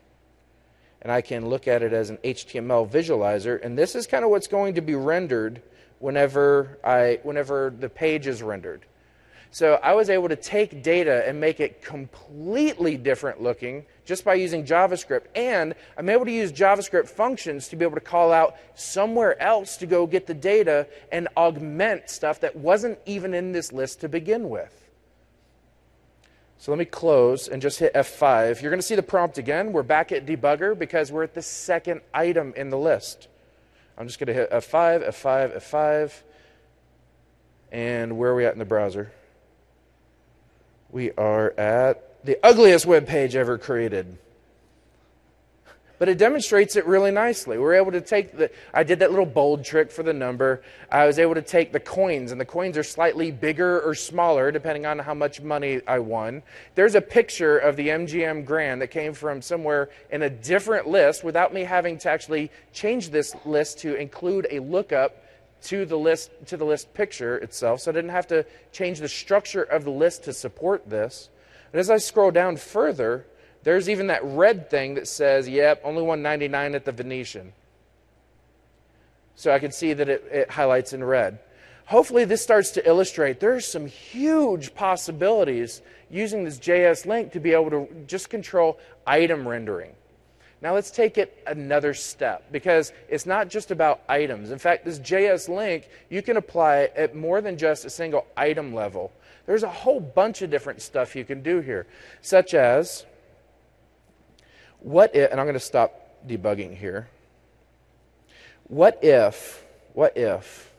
Speaker 1: and I can look at it as an H T M L visualizer. And this is kind of what's going to be rendered whenever, I, whenever the page is rendered. So I was able to take data and make it completely different looking just by using JavaScript. And I'm able to use JavaScript functions to be able to call out somewhere else to go get the data and augment stuff that wasn't even in this list to begin with. So let me close and just hit F five. You're going to see the prompt again. We're back at debugger because we're at the second item in the list. I'm just going to hit F five, F five, F five. And where are we at in the browser? We are at the ugliest web page ever created. But it demonstrates it really nicely. We're able to take the, I did that little bold trick for the number. I was able to take the coins, and the coins are slightly bigger or smaller depending on how much money I won. There's a picture of the M G M Grand that came from somewhere in a different list without me having to actually change this list to include a lookup to the list to the list picture itself, so I didn't have to change the structure of the list to support this. But as I scroll down further, there's even that red thing that says, yep, only one ninety-nine at the Venetian. So I can see that it, it highlights in red. Hopefully this starts to illustrate there's some huge possibilities using this J S link to be able to just control item rendering. Now let's take it another step, because it's not just about items. In fact, this J S link, you can apply at more than just a single item level. There's a whole bunch of different stuff you can do here, such as, what if, and I'm going to stop debugging here. What if, what if,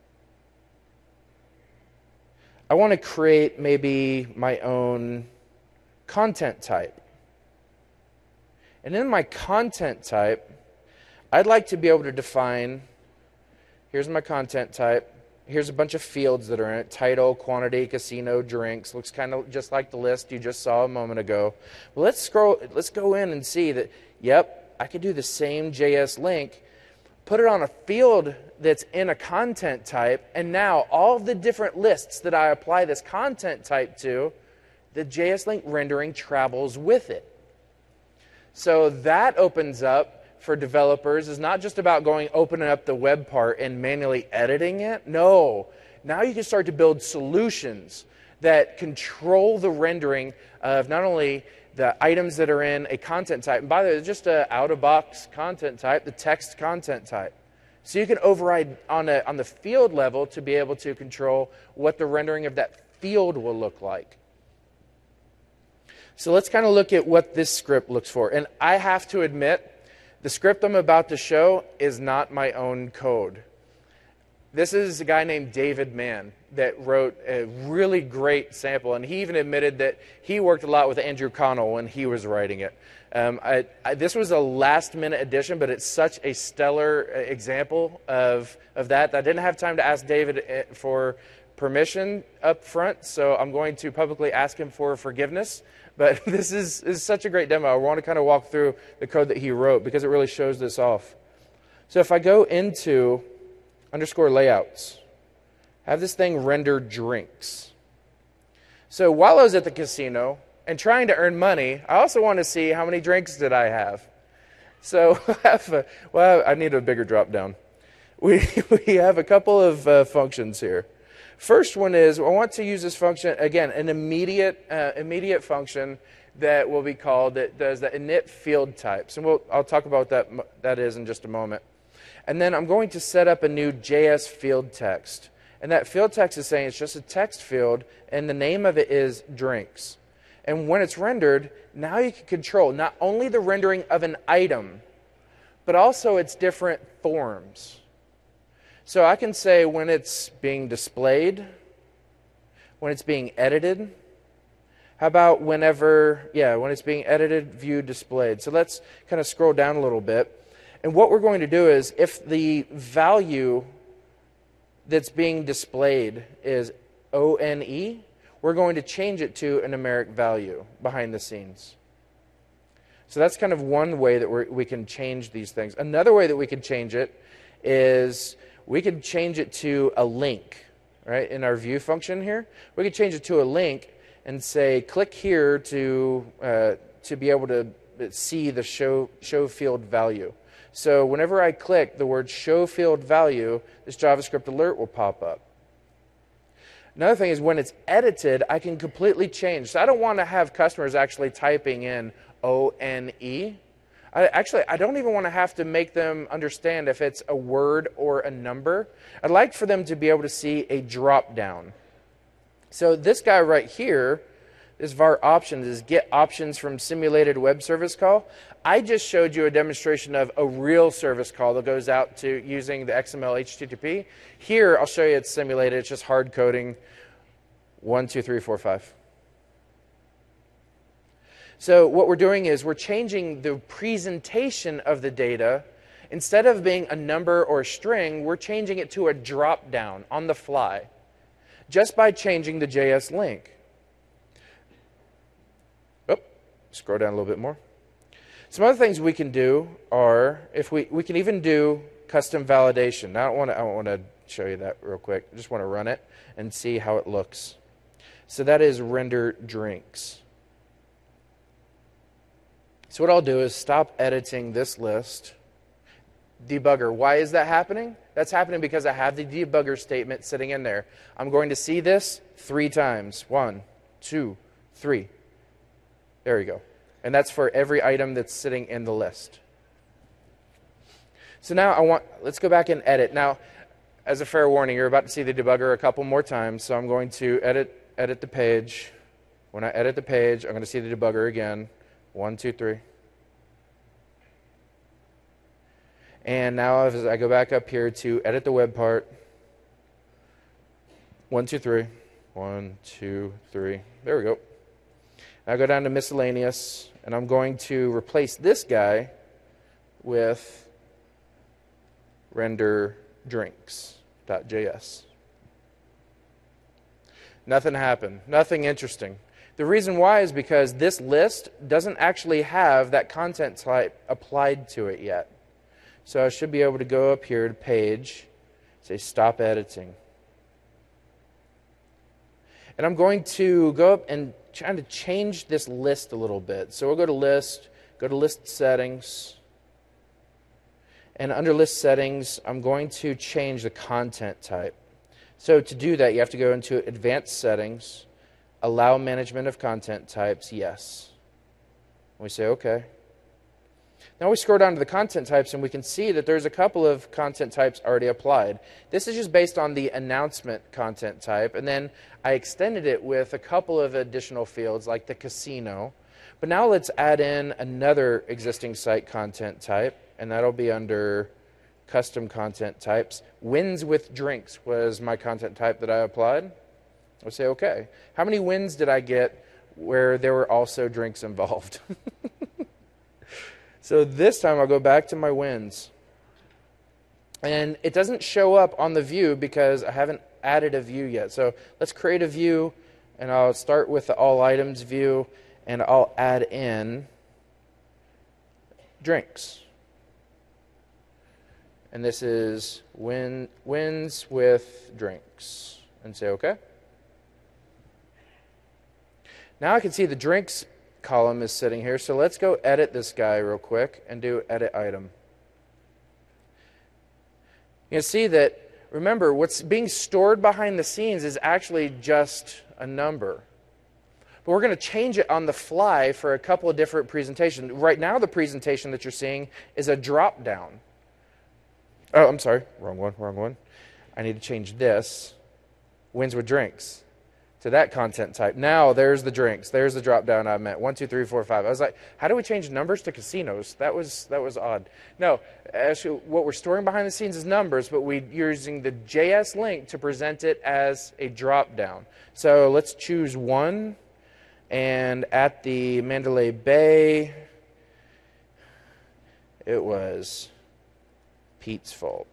Speaker 1: I want to create maybe my own content type. And in my content type, I'd like to be able to define, here's my content type, here's a bunch of fields that are in it, title, quantity, casino, drinks, looks kind of just like the list you just saw a moment ago. Well, let's scroll, let's go in and see that, yep, I could do the same J S link, put it on a field that's in a content type, and now all of the different lists that I apply this content type to, the J S link rendering travels with it. So that opens up for developers is not just about going opening up the web part and manually editing it. No, now you can start to build solutions that control the rendering of not only the items that are in a content type, and by the way, it's just an out-of-box content type, the text content type. So you can override on, a, on the field level to be able to control what the rendering of that field will look like. So let's kind of look at what this script looks for. And I have to admit, the script I'm about to show is not my own code. This is a guy named David Mann that wrote a really great sample, and he even admitted that he worked a lot with Andrew Connell when he was writing it. Um, I, I, this was a last-minute addition, but it's such a stellar example of, of that, that I didn't have time to ask David for permission up front, so I'm going to publicly ask him for forgiveness. But this is, is such a great demo. I want to kind of walk through the code that he wrote because it really shows this off. So if I go into underscore layouts, have this thing render drinks. So while I was at the casino and trying to earn money, I also want to see how many drinks did I have. So I have a, well, I need a bigger drop down. We, we have a couple of uh, functions here. First one is, I want to use this function, again, an immediate uh, immediate function that will be called, that does the init field types. And we'll, I'll talk about what that, that is in just a moment. And then I'm going to set up a new J S field text. And that field text is saying it's just a text field, and the name of it is drinks. And when it's rendered, now you can control not only the rendering of an item, but also its different forms. So I can say when it's being displayed, when it's being edited. How about whenever, yeah, when it's being edited, viewed, displayed. So let's kind of scroll down a little bit. And what we're going to do is, if the value that's being displayed is O N E, we're going to change it to a numeric value behind the scenes. So that's kind of one way that we're, we can change these things. Another way that we can change it is we could change it to a link, right? In our view function here, we could change it to a link and say, click here to uh, to be able to see the show show field value. So whenever I click the word show field value, this JavaScript alert will pop up. Another thing is when it's edited, I can completely change. So I don't want to have customers actually typing in O N E. I, actually, I don't even want to have to make them understand if it's a word or a number. I'd like for them to be able to see a drop down. So this guy right here, this var options, is get options from simulated web service call. I just showed you a demonstration of a real service call that goes out to using the X M L H T T P. Here, I'll show you it's simulated. It's just hard coding one, two, three, four, five. So what we're doing is we're changing the presentation of the data. Instead of being a number or a string, we're changing it to a drop down on the fly, just by changing the J S link. Oh, scroll down a little bit more. Some other things we can do are, if we, we can even do custom validation. Now I don't want to I don't want to show you that real quick. I just want to run it and see how it looks. So that is render drinks. So what I'll do is stop editing this list. Debugger. Why is that happening? That's happening because I have the debugger statement sitting in there. I'm going to see this three times. One, two, three. There we go. And that's for every item that's sitting in the list. So now I want, let's go back and edit. Now, as a fair warning, you're about to see the debugger a couple more times, so I'm going to edit, edit the page. When I edit the page, I'm going to see the debugger again. One, two, three. And now as I go back up here to edit the web part, one, two, three. One, two, three. There we go. Now I go down to miscellaneous, and I'm going to replace this guy with render drinks.js. Nothing happened. Nothing interesting. The reason why is because this list doesn't actually have that content type applied to it yet. So I should be able to go up here to page, say stop editing. And I'm going to go up and trying to change this list a little bit. So we'll go to list, go to list settings. And under list settings, I'm going to change the content type. So to do that, you have to go into advanced settings, allow management of content types, yes. We say okay. Now we scroll down to the content types and we can see that there's a couple of content types already applied. This is just based on the announcement content type, and then I extended it with a couple of additional fields like the casino. But now let's add in another existing site content type, and that'll be under custom content types. Wins with drinks was my content type that I applied. I'll say okay. How many wins did I get where there were also drinks involved? So this time I'll go back to my wins. And it doesn't show up on the view because I haven't added a view yet. So let's create a view, and I'll start with the all items view, and I'll add in drinks. And this is win, wins with drinks. And say okay. Now I can see the drinks column is sitting here, so let's go edit this guy real quick and do edit item. You can see that, remember, what's being stored behind the scenes is actually just a number. But we're going to change it on the fly for a couple of different presentations. Right now the presentation that you're seeing is a drop down. Oh, I'm sorry, wrong one, wrong one. I need to change this, wins with drinks, to that content type. Now there's the drinks. There's the drop down I meant. One, two, three, four, five. I was like, how do we change numbers to casinos? That was that was odd. No, actually, what we're storing behind the scenes is numbers, but we're using the J S link to present it as a drop down. So let's choose one, and at the Mandalay Bay, it was Pete's fault.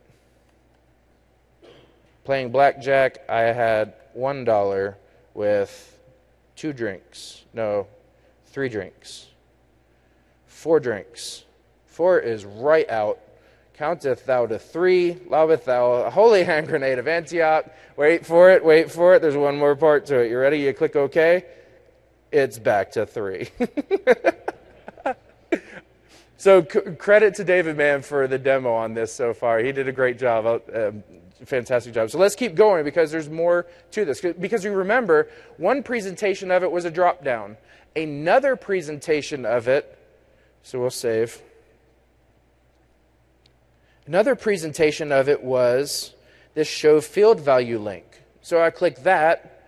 Speaker 1: Playing blackjack, I had one dollar. With two drinks, no, three drinks, four drinks. Four is right out. Counteth thou to three, loveth thou a holy hand grenade of Antioch. Wait for it, wait for it. There's one more part to it. You ready? You click OK. It's back to three. So c- credit to David Mann for the demo on this so far. He did a great job. Um, Fantastic job. So let's keep going because there's more to this. Because you remember, one presentation of it was a drop down. Another presentation of it, so we'll save. Another presentation of it was this show field value link. So I click that.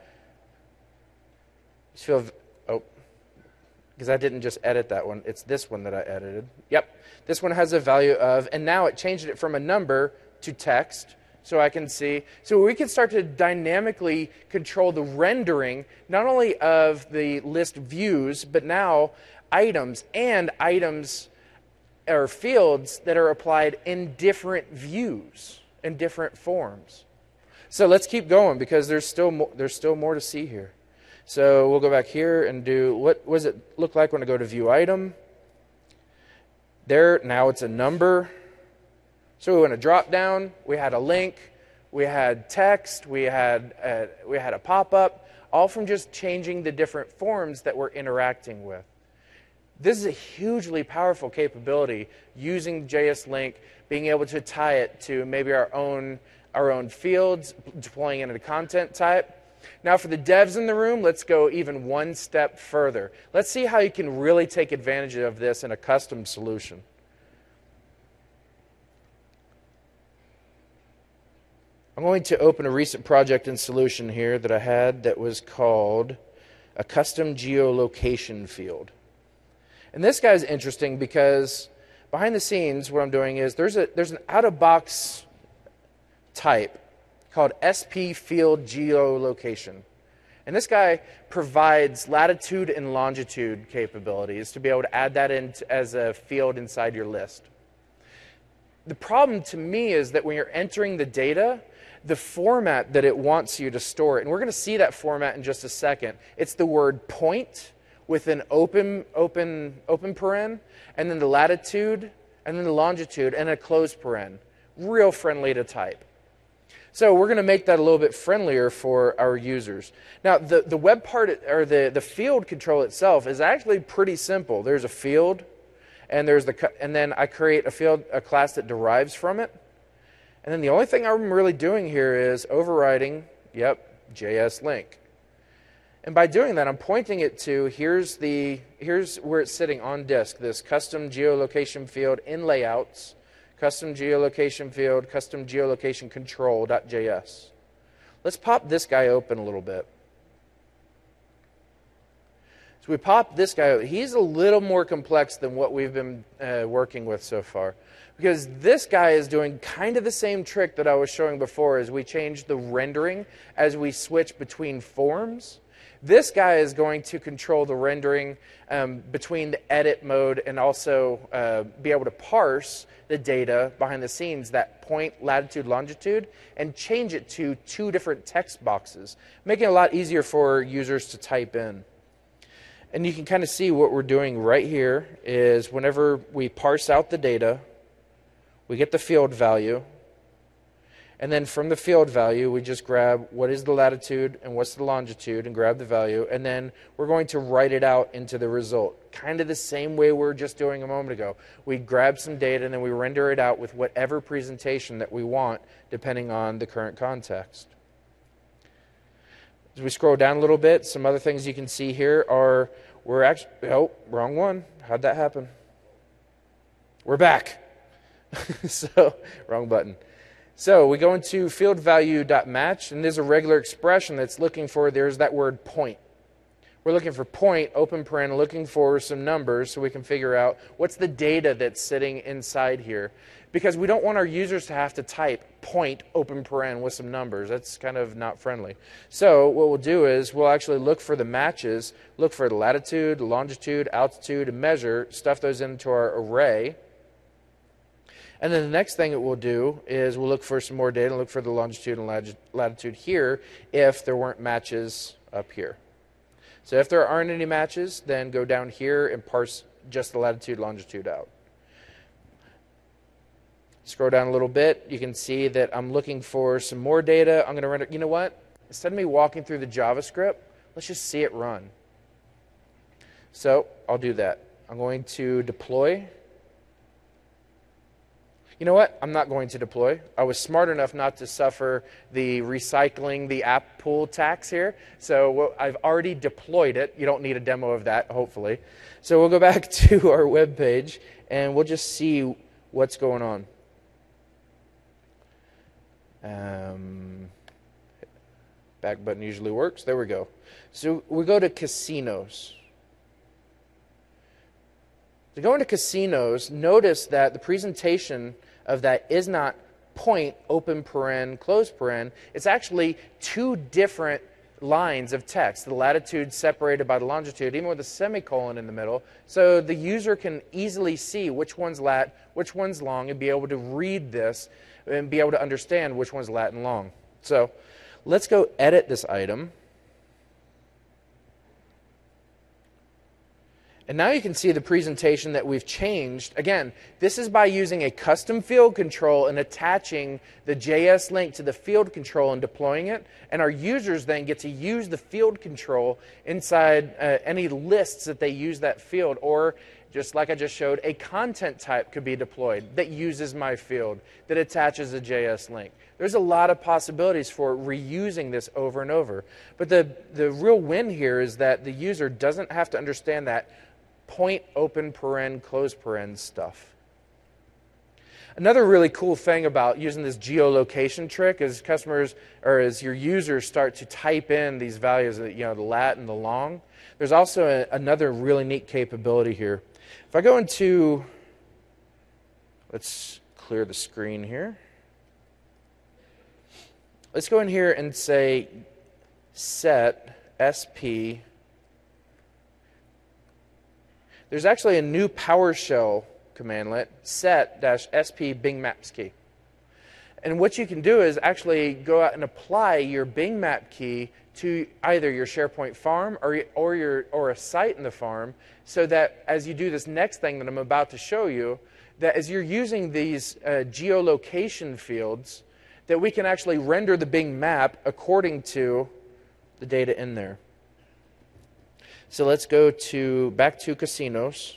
Speaker 1: Field, oh, because I didn't just edit that one. It's this one that I edited. Yep. This one has a value of, and now it changed it from a number to text. So I can see, so we can start to dynamically control the rendering, not only of the list views, but now items and items or fields that are applied in different views, in different forms. So let's keep going because there's still more, there's still more to see here. So we'll go back here and do, what does it look like when I go to view item? There, now it's a number. So we went a drop down, we had a link, we had text, we had a, we had a pop-up, all from just changing the different forms that we're interacting with. This is a hugely powerful capability using J S Link, being able to tie it to maybe our own, our own fields, deploying it in a content type. Now for the devs in the room, let's go even one step further. Let's see how you can really take advantage of this in a custom solution. I'm going to open a recent project and solution here that I had that was called a custom geolocation field. And this guy's interesting because behind the scenes what I'm doing is there's a there's an out-of-box type called S P field geolocation. And this guy provides latitude and longitude capabilities to be able to add that in as a field inside your list. The problem to me is that when you're entering the data, the format that it wants you to store it, and we're going to see that format in just a second. It's the word point with an open, open, open paren, and then the latitude, and then the longitude, and a closed paren. Real friendly to type. So we're going to make that a little bit friendlier for our users. Now, the, the web part, or the, the field control itself is actually pretty simple. There's a field, and there's the and then I create a field, a class that derives from it. And then the only thing I'm really doing here is overriding, yep, J S link. And by doing that, I'm pointing it to, here's, the, here's where it's sitting on disk, this custom geolocation field in layouts, custom geolocation field, custom geolocation control.js. Let's pop this guy open a little bit. So we pop this guy open. He's a little more complex than what we've been uh, working with so far, because this guy is doing kind of the same trick that I was showing before as we change the rendering as we switch between forms. This guy is going to control the rendering um, between the edit mode and also uh, be able to parse the data behind the scenes, that point, latitude, longitude, and change it to two different text boxes, making it a lot easier for users to type in. And you can kind of see what we're doing right here is whenever we parse out the data, we get the field value. And then from the field value, we just grab what is the latitude and what's the longitude and grab the value. And then we're going to write it out into the result. Kind of the same way we were just doing a moment ago. We grab some data and then we render it out with whatever presentation that we want, depending on the current context. As we scroll down a little bit, some other things you can see here are, we're actually, oh, wrong one. How'd that happen? We're back. So, wrong button. So we go into field value.match, and there's a regular expression that's looking for, there's that word point. We're looking for point, open paren, looking for some numbers so we can figure out what's the data that's sitting inside here. Because we don't want our users to have to type point, open paren with some numbers. That's kind of not friendly. So what we'll do is we'll actually look for the matches, look for the latitude, longitude, altitude, and measure, stuff those into our array. And then the next thing that we'll do is we'll look for some more data and look for the longitude and latitude here if there weren't matches up here. So if there aren't any matches, then go down here and parse just the latitude, longitude out. Scroll down a little bit. You can see that I'm looking for some more data. I'm going to render. You know what? Instead of me walking through the JavaScript, let's just see it run. So I'll do that. I'm going to deploy. You know what? I'm not going to deploy. I was smart enough not to suffer the recycling the app pool tax here. So I've already deployed it. You don't need a demo of that, hopefully. So we'll go back to our web page, and we'll just see what's going on. Um, back button usually works. There we go. So we go to casinos. To go into casinos, notice that the presentation of that is not point, open paren, close paren. It's actually two different lines of text. The latitude separated by the longitude, even with a semicolon in the middle. So the user can easily see which one's lat, which one's long, and be able to read this and be able to understand which one's lat and long. So let's go edit this item. And now you can see the presentation that we've changed. Again, this is by using a custom field control and attaching the J S link to the field control and deploying it. And our users then get to use the field control inside uh, any lists that they use that field. Or, just like I just showed, a content type could be deployed that uses my field, that attaches a J S link. There's a lot of possibilities for reusing this over and over. But the, the real win here is that the user doesn't have to understand that point, open paren, close paren stuff. Another really cool thing about using this geolocation trick is customers, or as your users start to type in these values, you know, the lat and the long, there's also a, another really neat capability here. If I go into, let's clear the screen here. Let's go in here and say set sp. There's actually a new PowerShell commandlet, set-sp Bing Maps key. And what you can do is actually go out and apply your Bing Map key to either your SharePoint farm or, or, your, or a site in the farm, so that as you do this next thing that I'm about to show you, that as you're using these uh, geolocation fields, that we can actually render the Bing map according to the data in there. So let's go to back to casinos.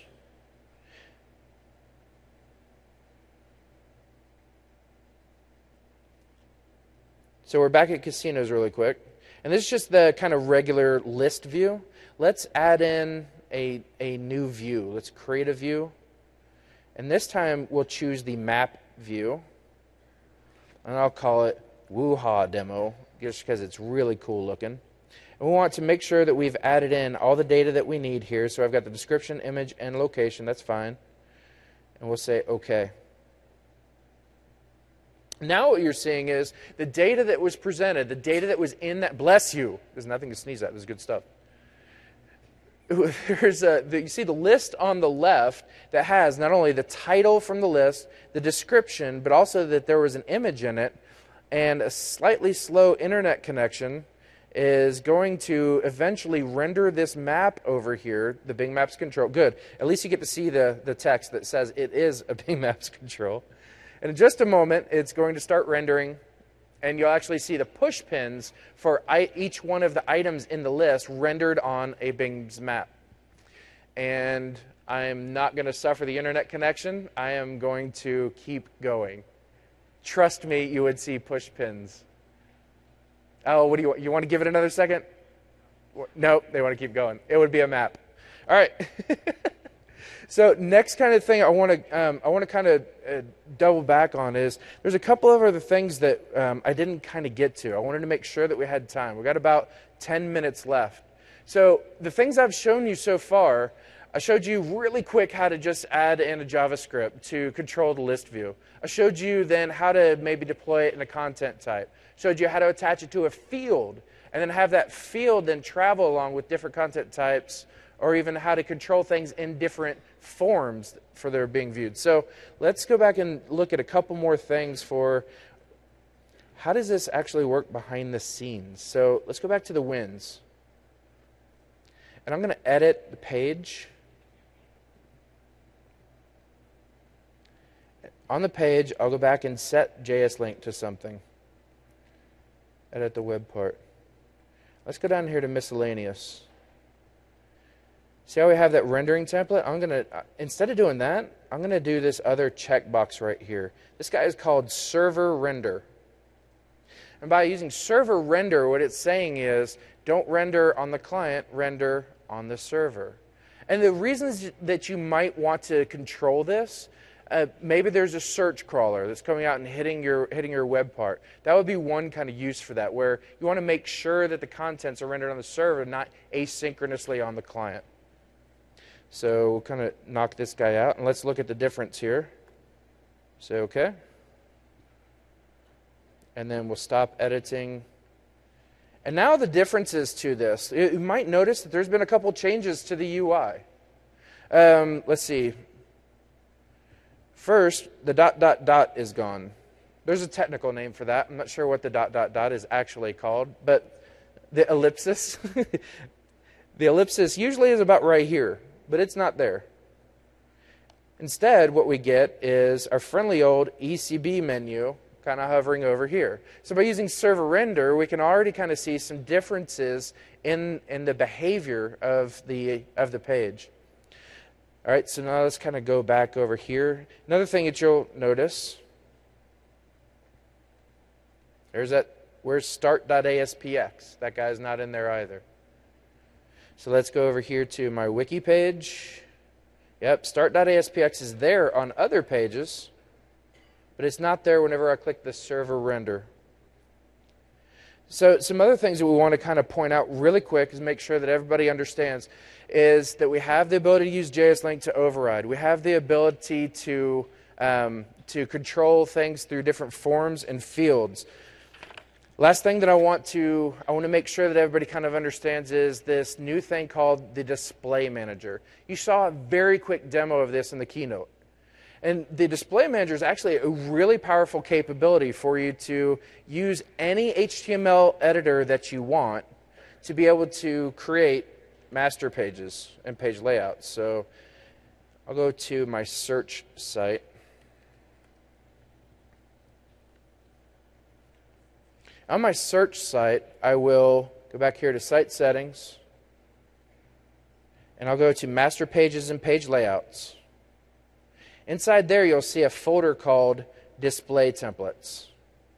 Speaker 1: So we're back at casinos really quick. And this is just the kind of regular list view. Let's add in a, a new view. Let's create a view. And this time we'll choose the map view. And I'll call it Woo-Ha Demo, just because it's really cool looking. And we want to make sure that we've added in all the data that we need here. So I've got the description, image, and location. That's fine. And we'll say OK. Now what you're seeing is the data that was presented, the data that was in that, bless you, there's nothing to sneeze at, this is good stuff. There's a, the, you see the list on the left that has not only the title from the list, the description, but also that there was an image in it, and a slightly slow internet connection is going to eventually render this map over here, the Bing Maps control. Good. At least you get to see the, the text that says it is a Bing Maps control. And in just a moment, it's going to start rendering, and you'll actually see the push pins for I, each one of the items in the list rendered on a Bing's map. And I am not going to suffer the internet connection. I am going to keep going. Trust me, you would see push pins. Oh, what do you want? You want to give it another second? No, they want to keep going. It would be a map. All right. So next kind of thing I want to um, I want to kind of uh, double back on is there's a couple of other things that um, I didn't kind of get to. I wanted to make sure that we had time. We've got about ten minutes left. So the things I've shown you so far, I showed you really quick how to just add in a JavaScript to control the list view. I showed you then how to maybe deploy it in a content type. Showed you how to attach it to a field and then have that field then travel along with different content types, or even how to control things in different forms for their being viewed. So let's go back and look at a couple more things for how does this actually work behind the scenes. So let's go back to the wins. And I'm going to edit the page. On the page, I'll go back and set J S link to something. Edit the web part. Let's go down here to miscellaneous. See how we have that rendering template? I'm going to, instead of doing that, I'm going to do this other checkbox right here. This guy is called server render. And by using server render, what it's saying is don't render on the client, render on the server. And the reasons that you might want to control this, uh, maybe there's a search crawler that's coming out and hitting your, hitting your web part. That would be one kind of use for that, where you want to make sure that the contents are rendered on the server, not asynchronously on the client. So we'll kind of knock this guy out, and let's look at the difference here. Say OK. And then we'll stop editing. And now the differences to this. You might notice that there's been a couple changes to the U I. Um, let's see. First, the dot, dot, dot is gone. There's a technical name for that. I'm not sure what the dot, dot, dot is actually called, but the ellipsis. The ellipsis usually is about right here, but it's not there. Instead, what we get is our friendly old E C B menu kind of hovering over here. So by using server render, we can already kind of see some differences in, in the behavior of the, of the page. All right, so now let's kind of go back over here. Another thing that you'll notice, there's that, where's start.aspx? That guy's not in there either. So let's go over here to my wiki page. Yep, start.aspx is there on other pages, but it's not there whenever I click the server render. So some other things that we want to kind of point out really quick is make sure that everybody understands is that we have the ability to use J S link to override. We have the ability to, um, to control things through different forms and fields. Last thing that I want to I want to make sure that everybody kind of understands is this new thing called the Display Manager. You saw a very quick demo of this in the keynote. And the Display Manager is actually a really powerful capability for you to use any H T M L editor that you want to be able to create master pages and page layouts. So I'll go to my search site. On my search site, I will go back here to Site Settings, and I'll go to Master Pages and Page Layouts. Inside there, you'll see a folder called Display Templates.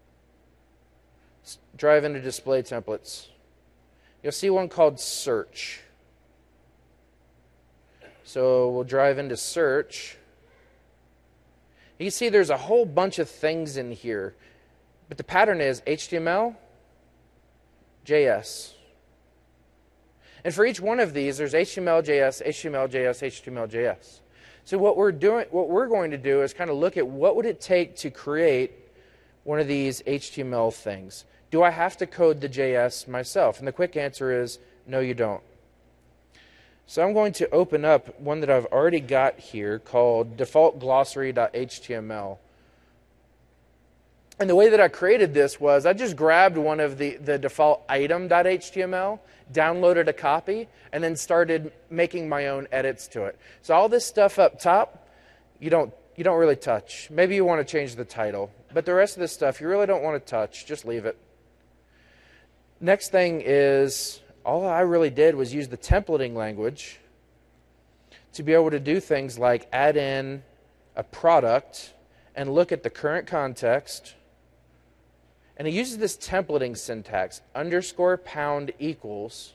Speaker 1: Let's drive into Display Templates. You'll see one called Search. So we'll drive into Search. You can see there's a whole bunch of things in here, but the pattern is H T M L, J S. And for each one of these, there's H T M L, J S, H T M L, J S, H T M L, J S. So what we're doing, what we're going to do is kind of look at what would it take to create one of these H T M L things. Do I have to code the J S myself? And the quick answer is no, you don't. So I'm going to open up one that I've already got here called default glossary dot H T M L. And the way that I created this was I just grabbed one of the, the default item dot H T M L, downloaded a copy, and then started making my own edits to it. So all this stuff up top, you don't, you don't really touch. Maybe you want to change the title, but the rest of this stuff you really don't want to touch. Just leave it. Next thing is, all I really did was use the templating language to be able to do things like add in a product and look at the current context. And it uses this templating syntax, underscore pound equals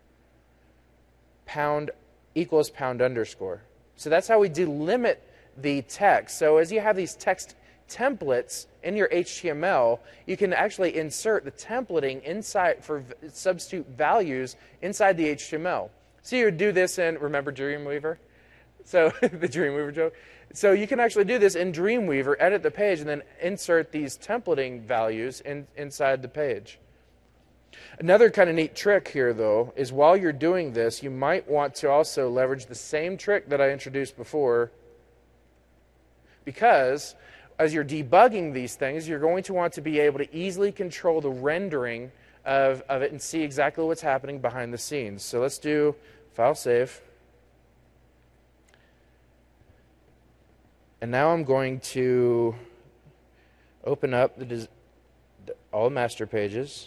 Speaker 1: pound equals pound underscore. So that's how we delimit the text. So as you have these text templates in your H T M L, you can actually insert the templating inside for substitute values inside the H T M L. So you would do this in, remember Dreamweaver? So the Dreamweaver joke. So you can actually do this in Dreamweaver, edit the page, and then insert these templating values in, inside the page. Another kind of neat trick here, though, is while you're doing this, you might want to also leverage the same trick that I introduced before, because as you're debugging these things, you're going to want to be able to easily control the rendering of, of it and see exactly what's happening behind the scenes. So let's do file save. And now I'm going to open up the, all the master pages,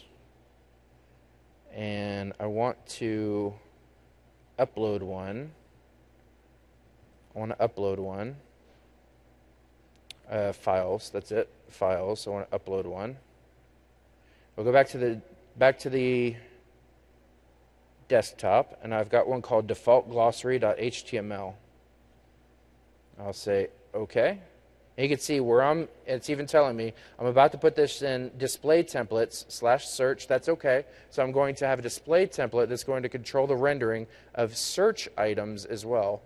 Speaker 1: and I want to upload one. I want to upload one. Uh, files, that's it. Files. I want to upload one. We'll go back to the back to the desktop, and I've got one called default glossary dot H T M L. I'll say OK. And you can see where I'm, it's even telling me I'm about to put this in display templates slash search. That's OK. So I'm going to have a display template that's going to control the rendering of search items as well.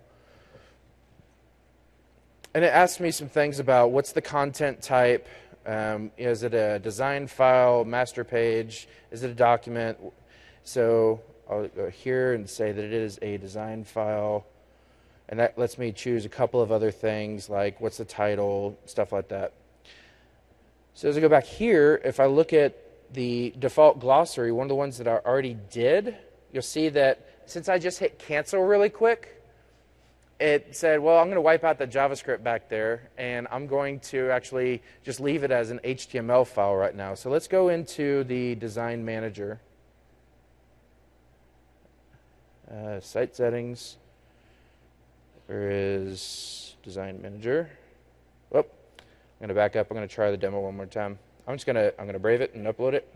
Speaker 1: And it asks me some things about what's the content type. Um, is it a design file, master page? Is it a document? So I'll go here and say that it is a design file. And that lets me choose a couple of other things, like what's the title, stuff like that. So as I go back here, if I look at the default glossary, one of the ones that I already did, you'll see that since I just hit cancel really quick, it said, well, I'm going to wipe out the JavaScript back there, and I'm going to actually just leave it as an H T M L file right now. So let's go into the Design Manager. Uh, site settings. Where is Design Manager? Oh, I'm going to back up. I'm going to try the demo one more time. I'm just going to I'm going to brave it and upload it.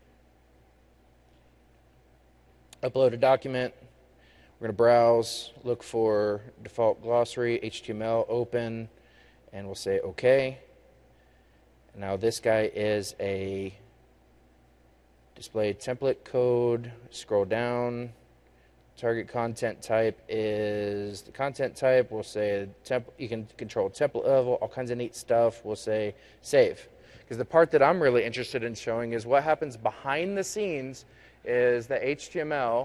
Speaker 1: Upload a document. We're going to browse, look for default glossary, H T M L, open, and we'll say OK. Now this guy is a display template code. Scroll down. Target content type is the content type. We'll say temp, you can control template level, all kinds of neat stuff. We'll say save. Because the part that I'm really interested in showing is what happens behind the scenes is the H T M L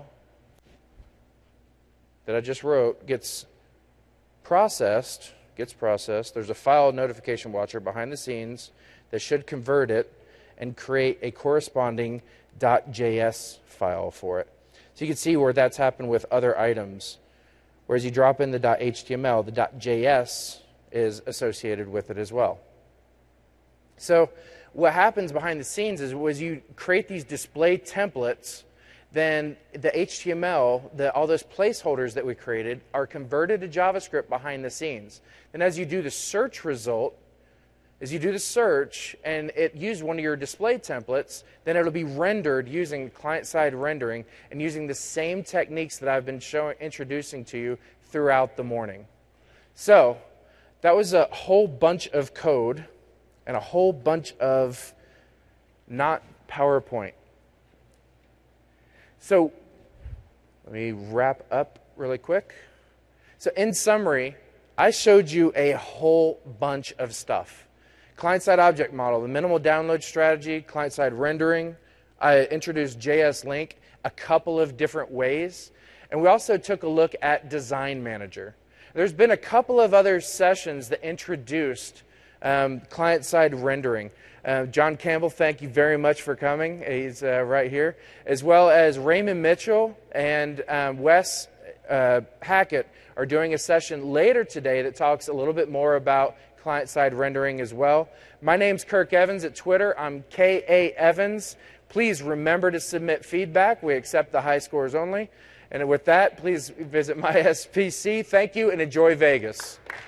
Speaker 1: that I just wrote gets processed, gets processed. There's a file notification watcher behind the scenes that should convert it and create a corresponding .js file for it. So you can see where that's happened with other items. Whereas you drop in the .html, the .js is associated with it as well. So what happens behind the scenes is was you create these display templates, then the H T M L, the, all those placeholders that we created are converted to JavaScript behind the scenes. And as you do the search result, as you do the search and it used one of your display templates, then it'll be rendered using client-side rendering and using the same techniques that I've been showing, introducing to you throughout the morning. So that was a whole bunch of code and a whole bunch of not PowerPoint. So let me wrap up really quick. So in summary, I showed you a whole bunch of stuff. Client-side object model, the minimal download strategy, client-side rendering. I introduced J S Link a couple of different ways. And we also took a look at Design Manager. There's been a couple of other sessions that introduced um, client-side rendering. Uh, John Campbell, thank you very much for coming. He's uh, right here. As well as Raymond Mitchell and um, Wes uh, Hackett are doing a session later today that talks a little bit more about client-side rendering as well. My name's Kirk Evans at Twitter. I'm K A Evans. Please remember to submit feedback. We accept the high scores only. And with that, please visit my S P C. Thank you and enjoy Vegas.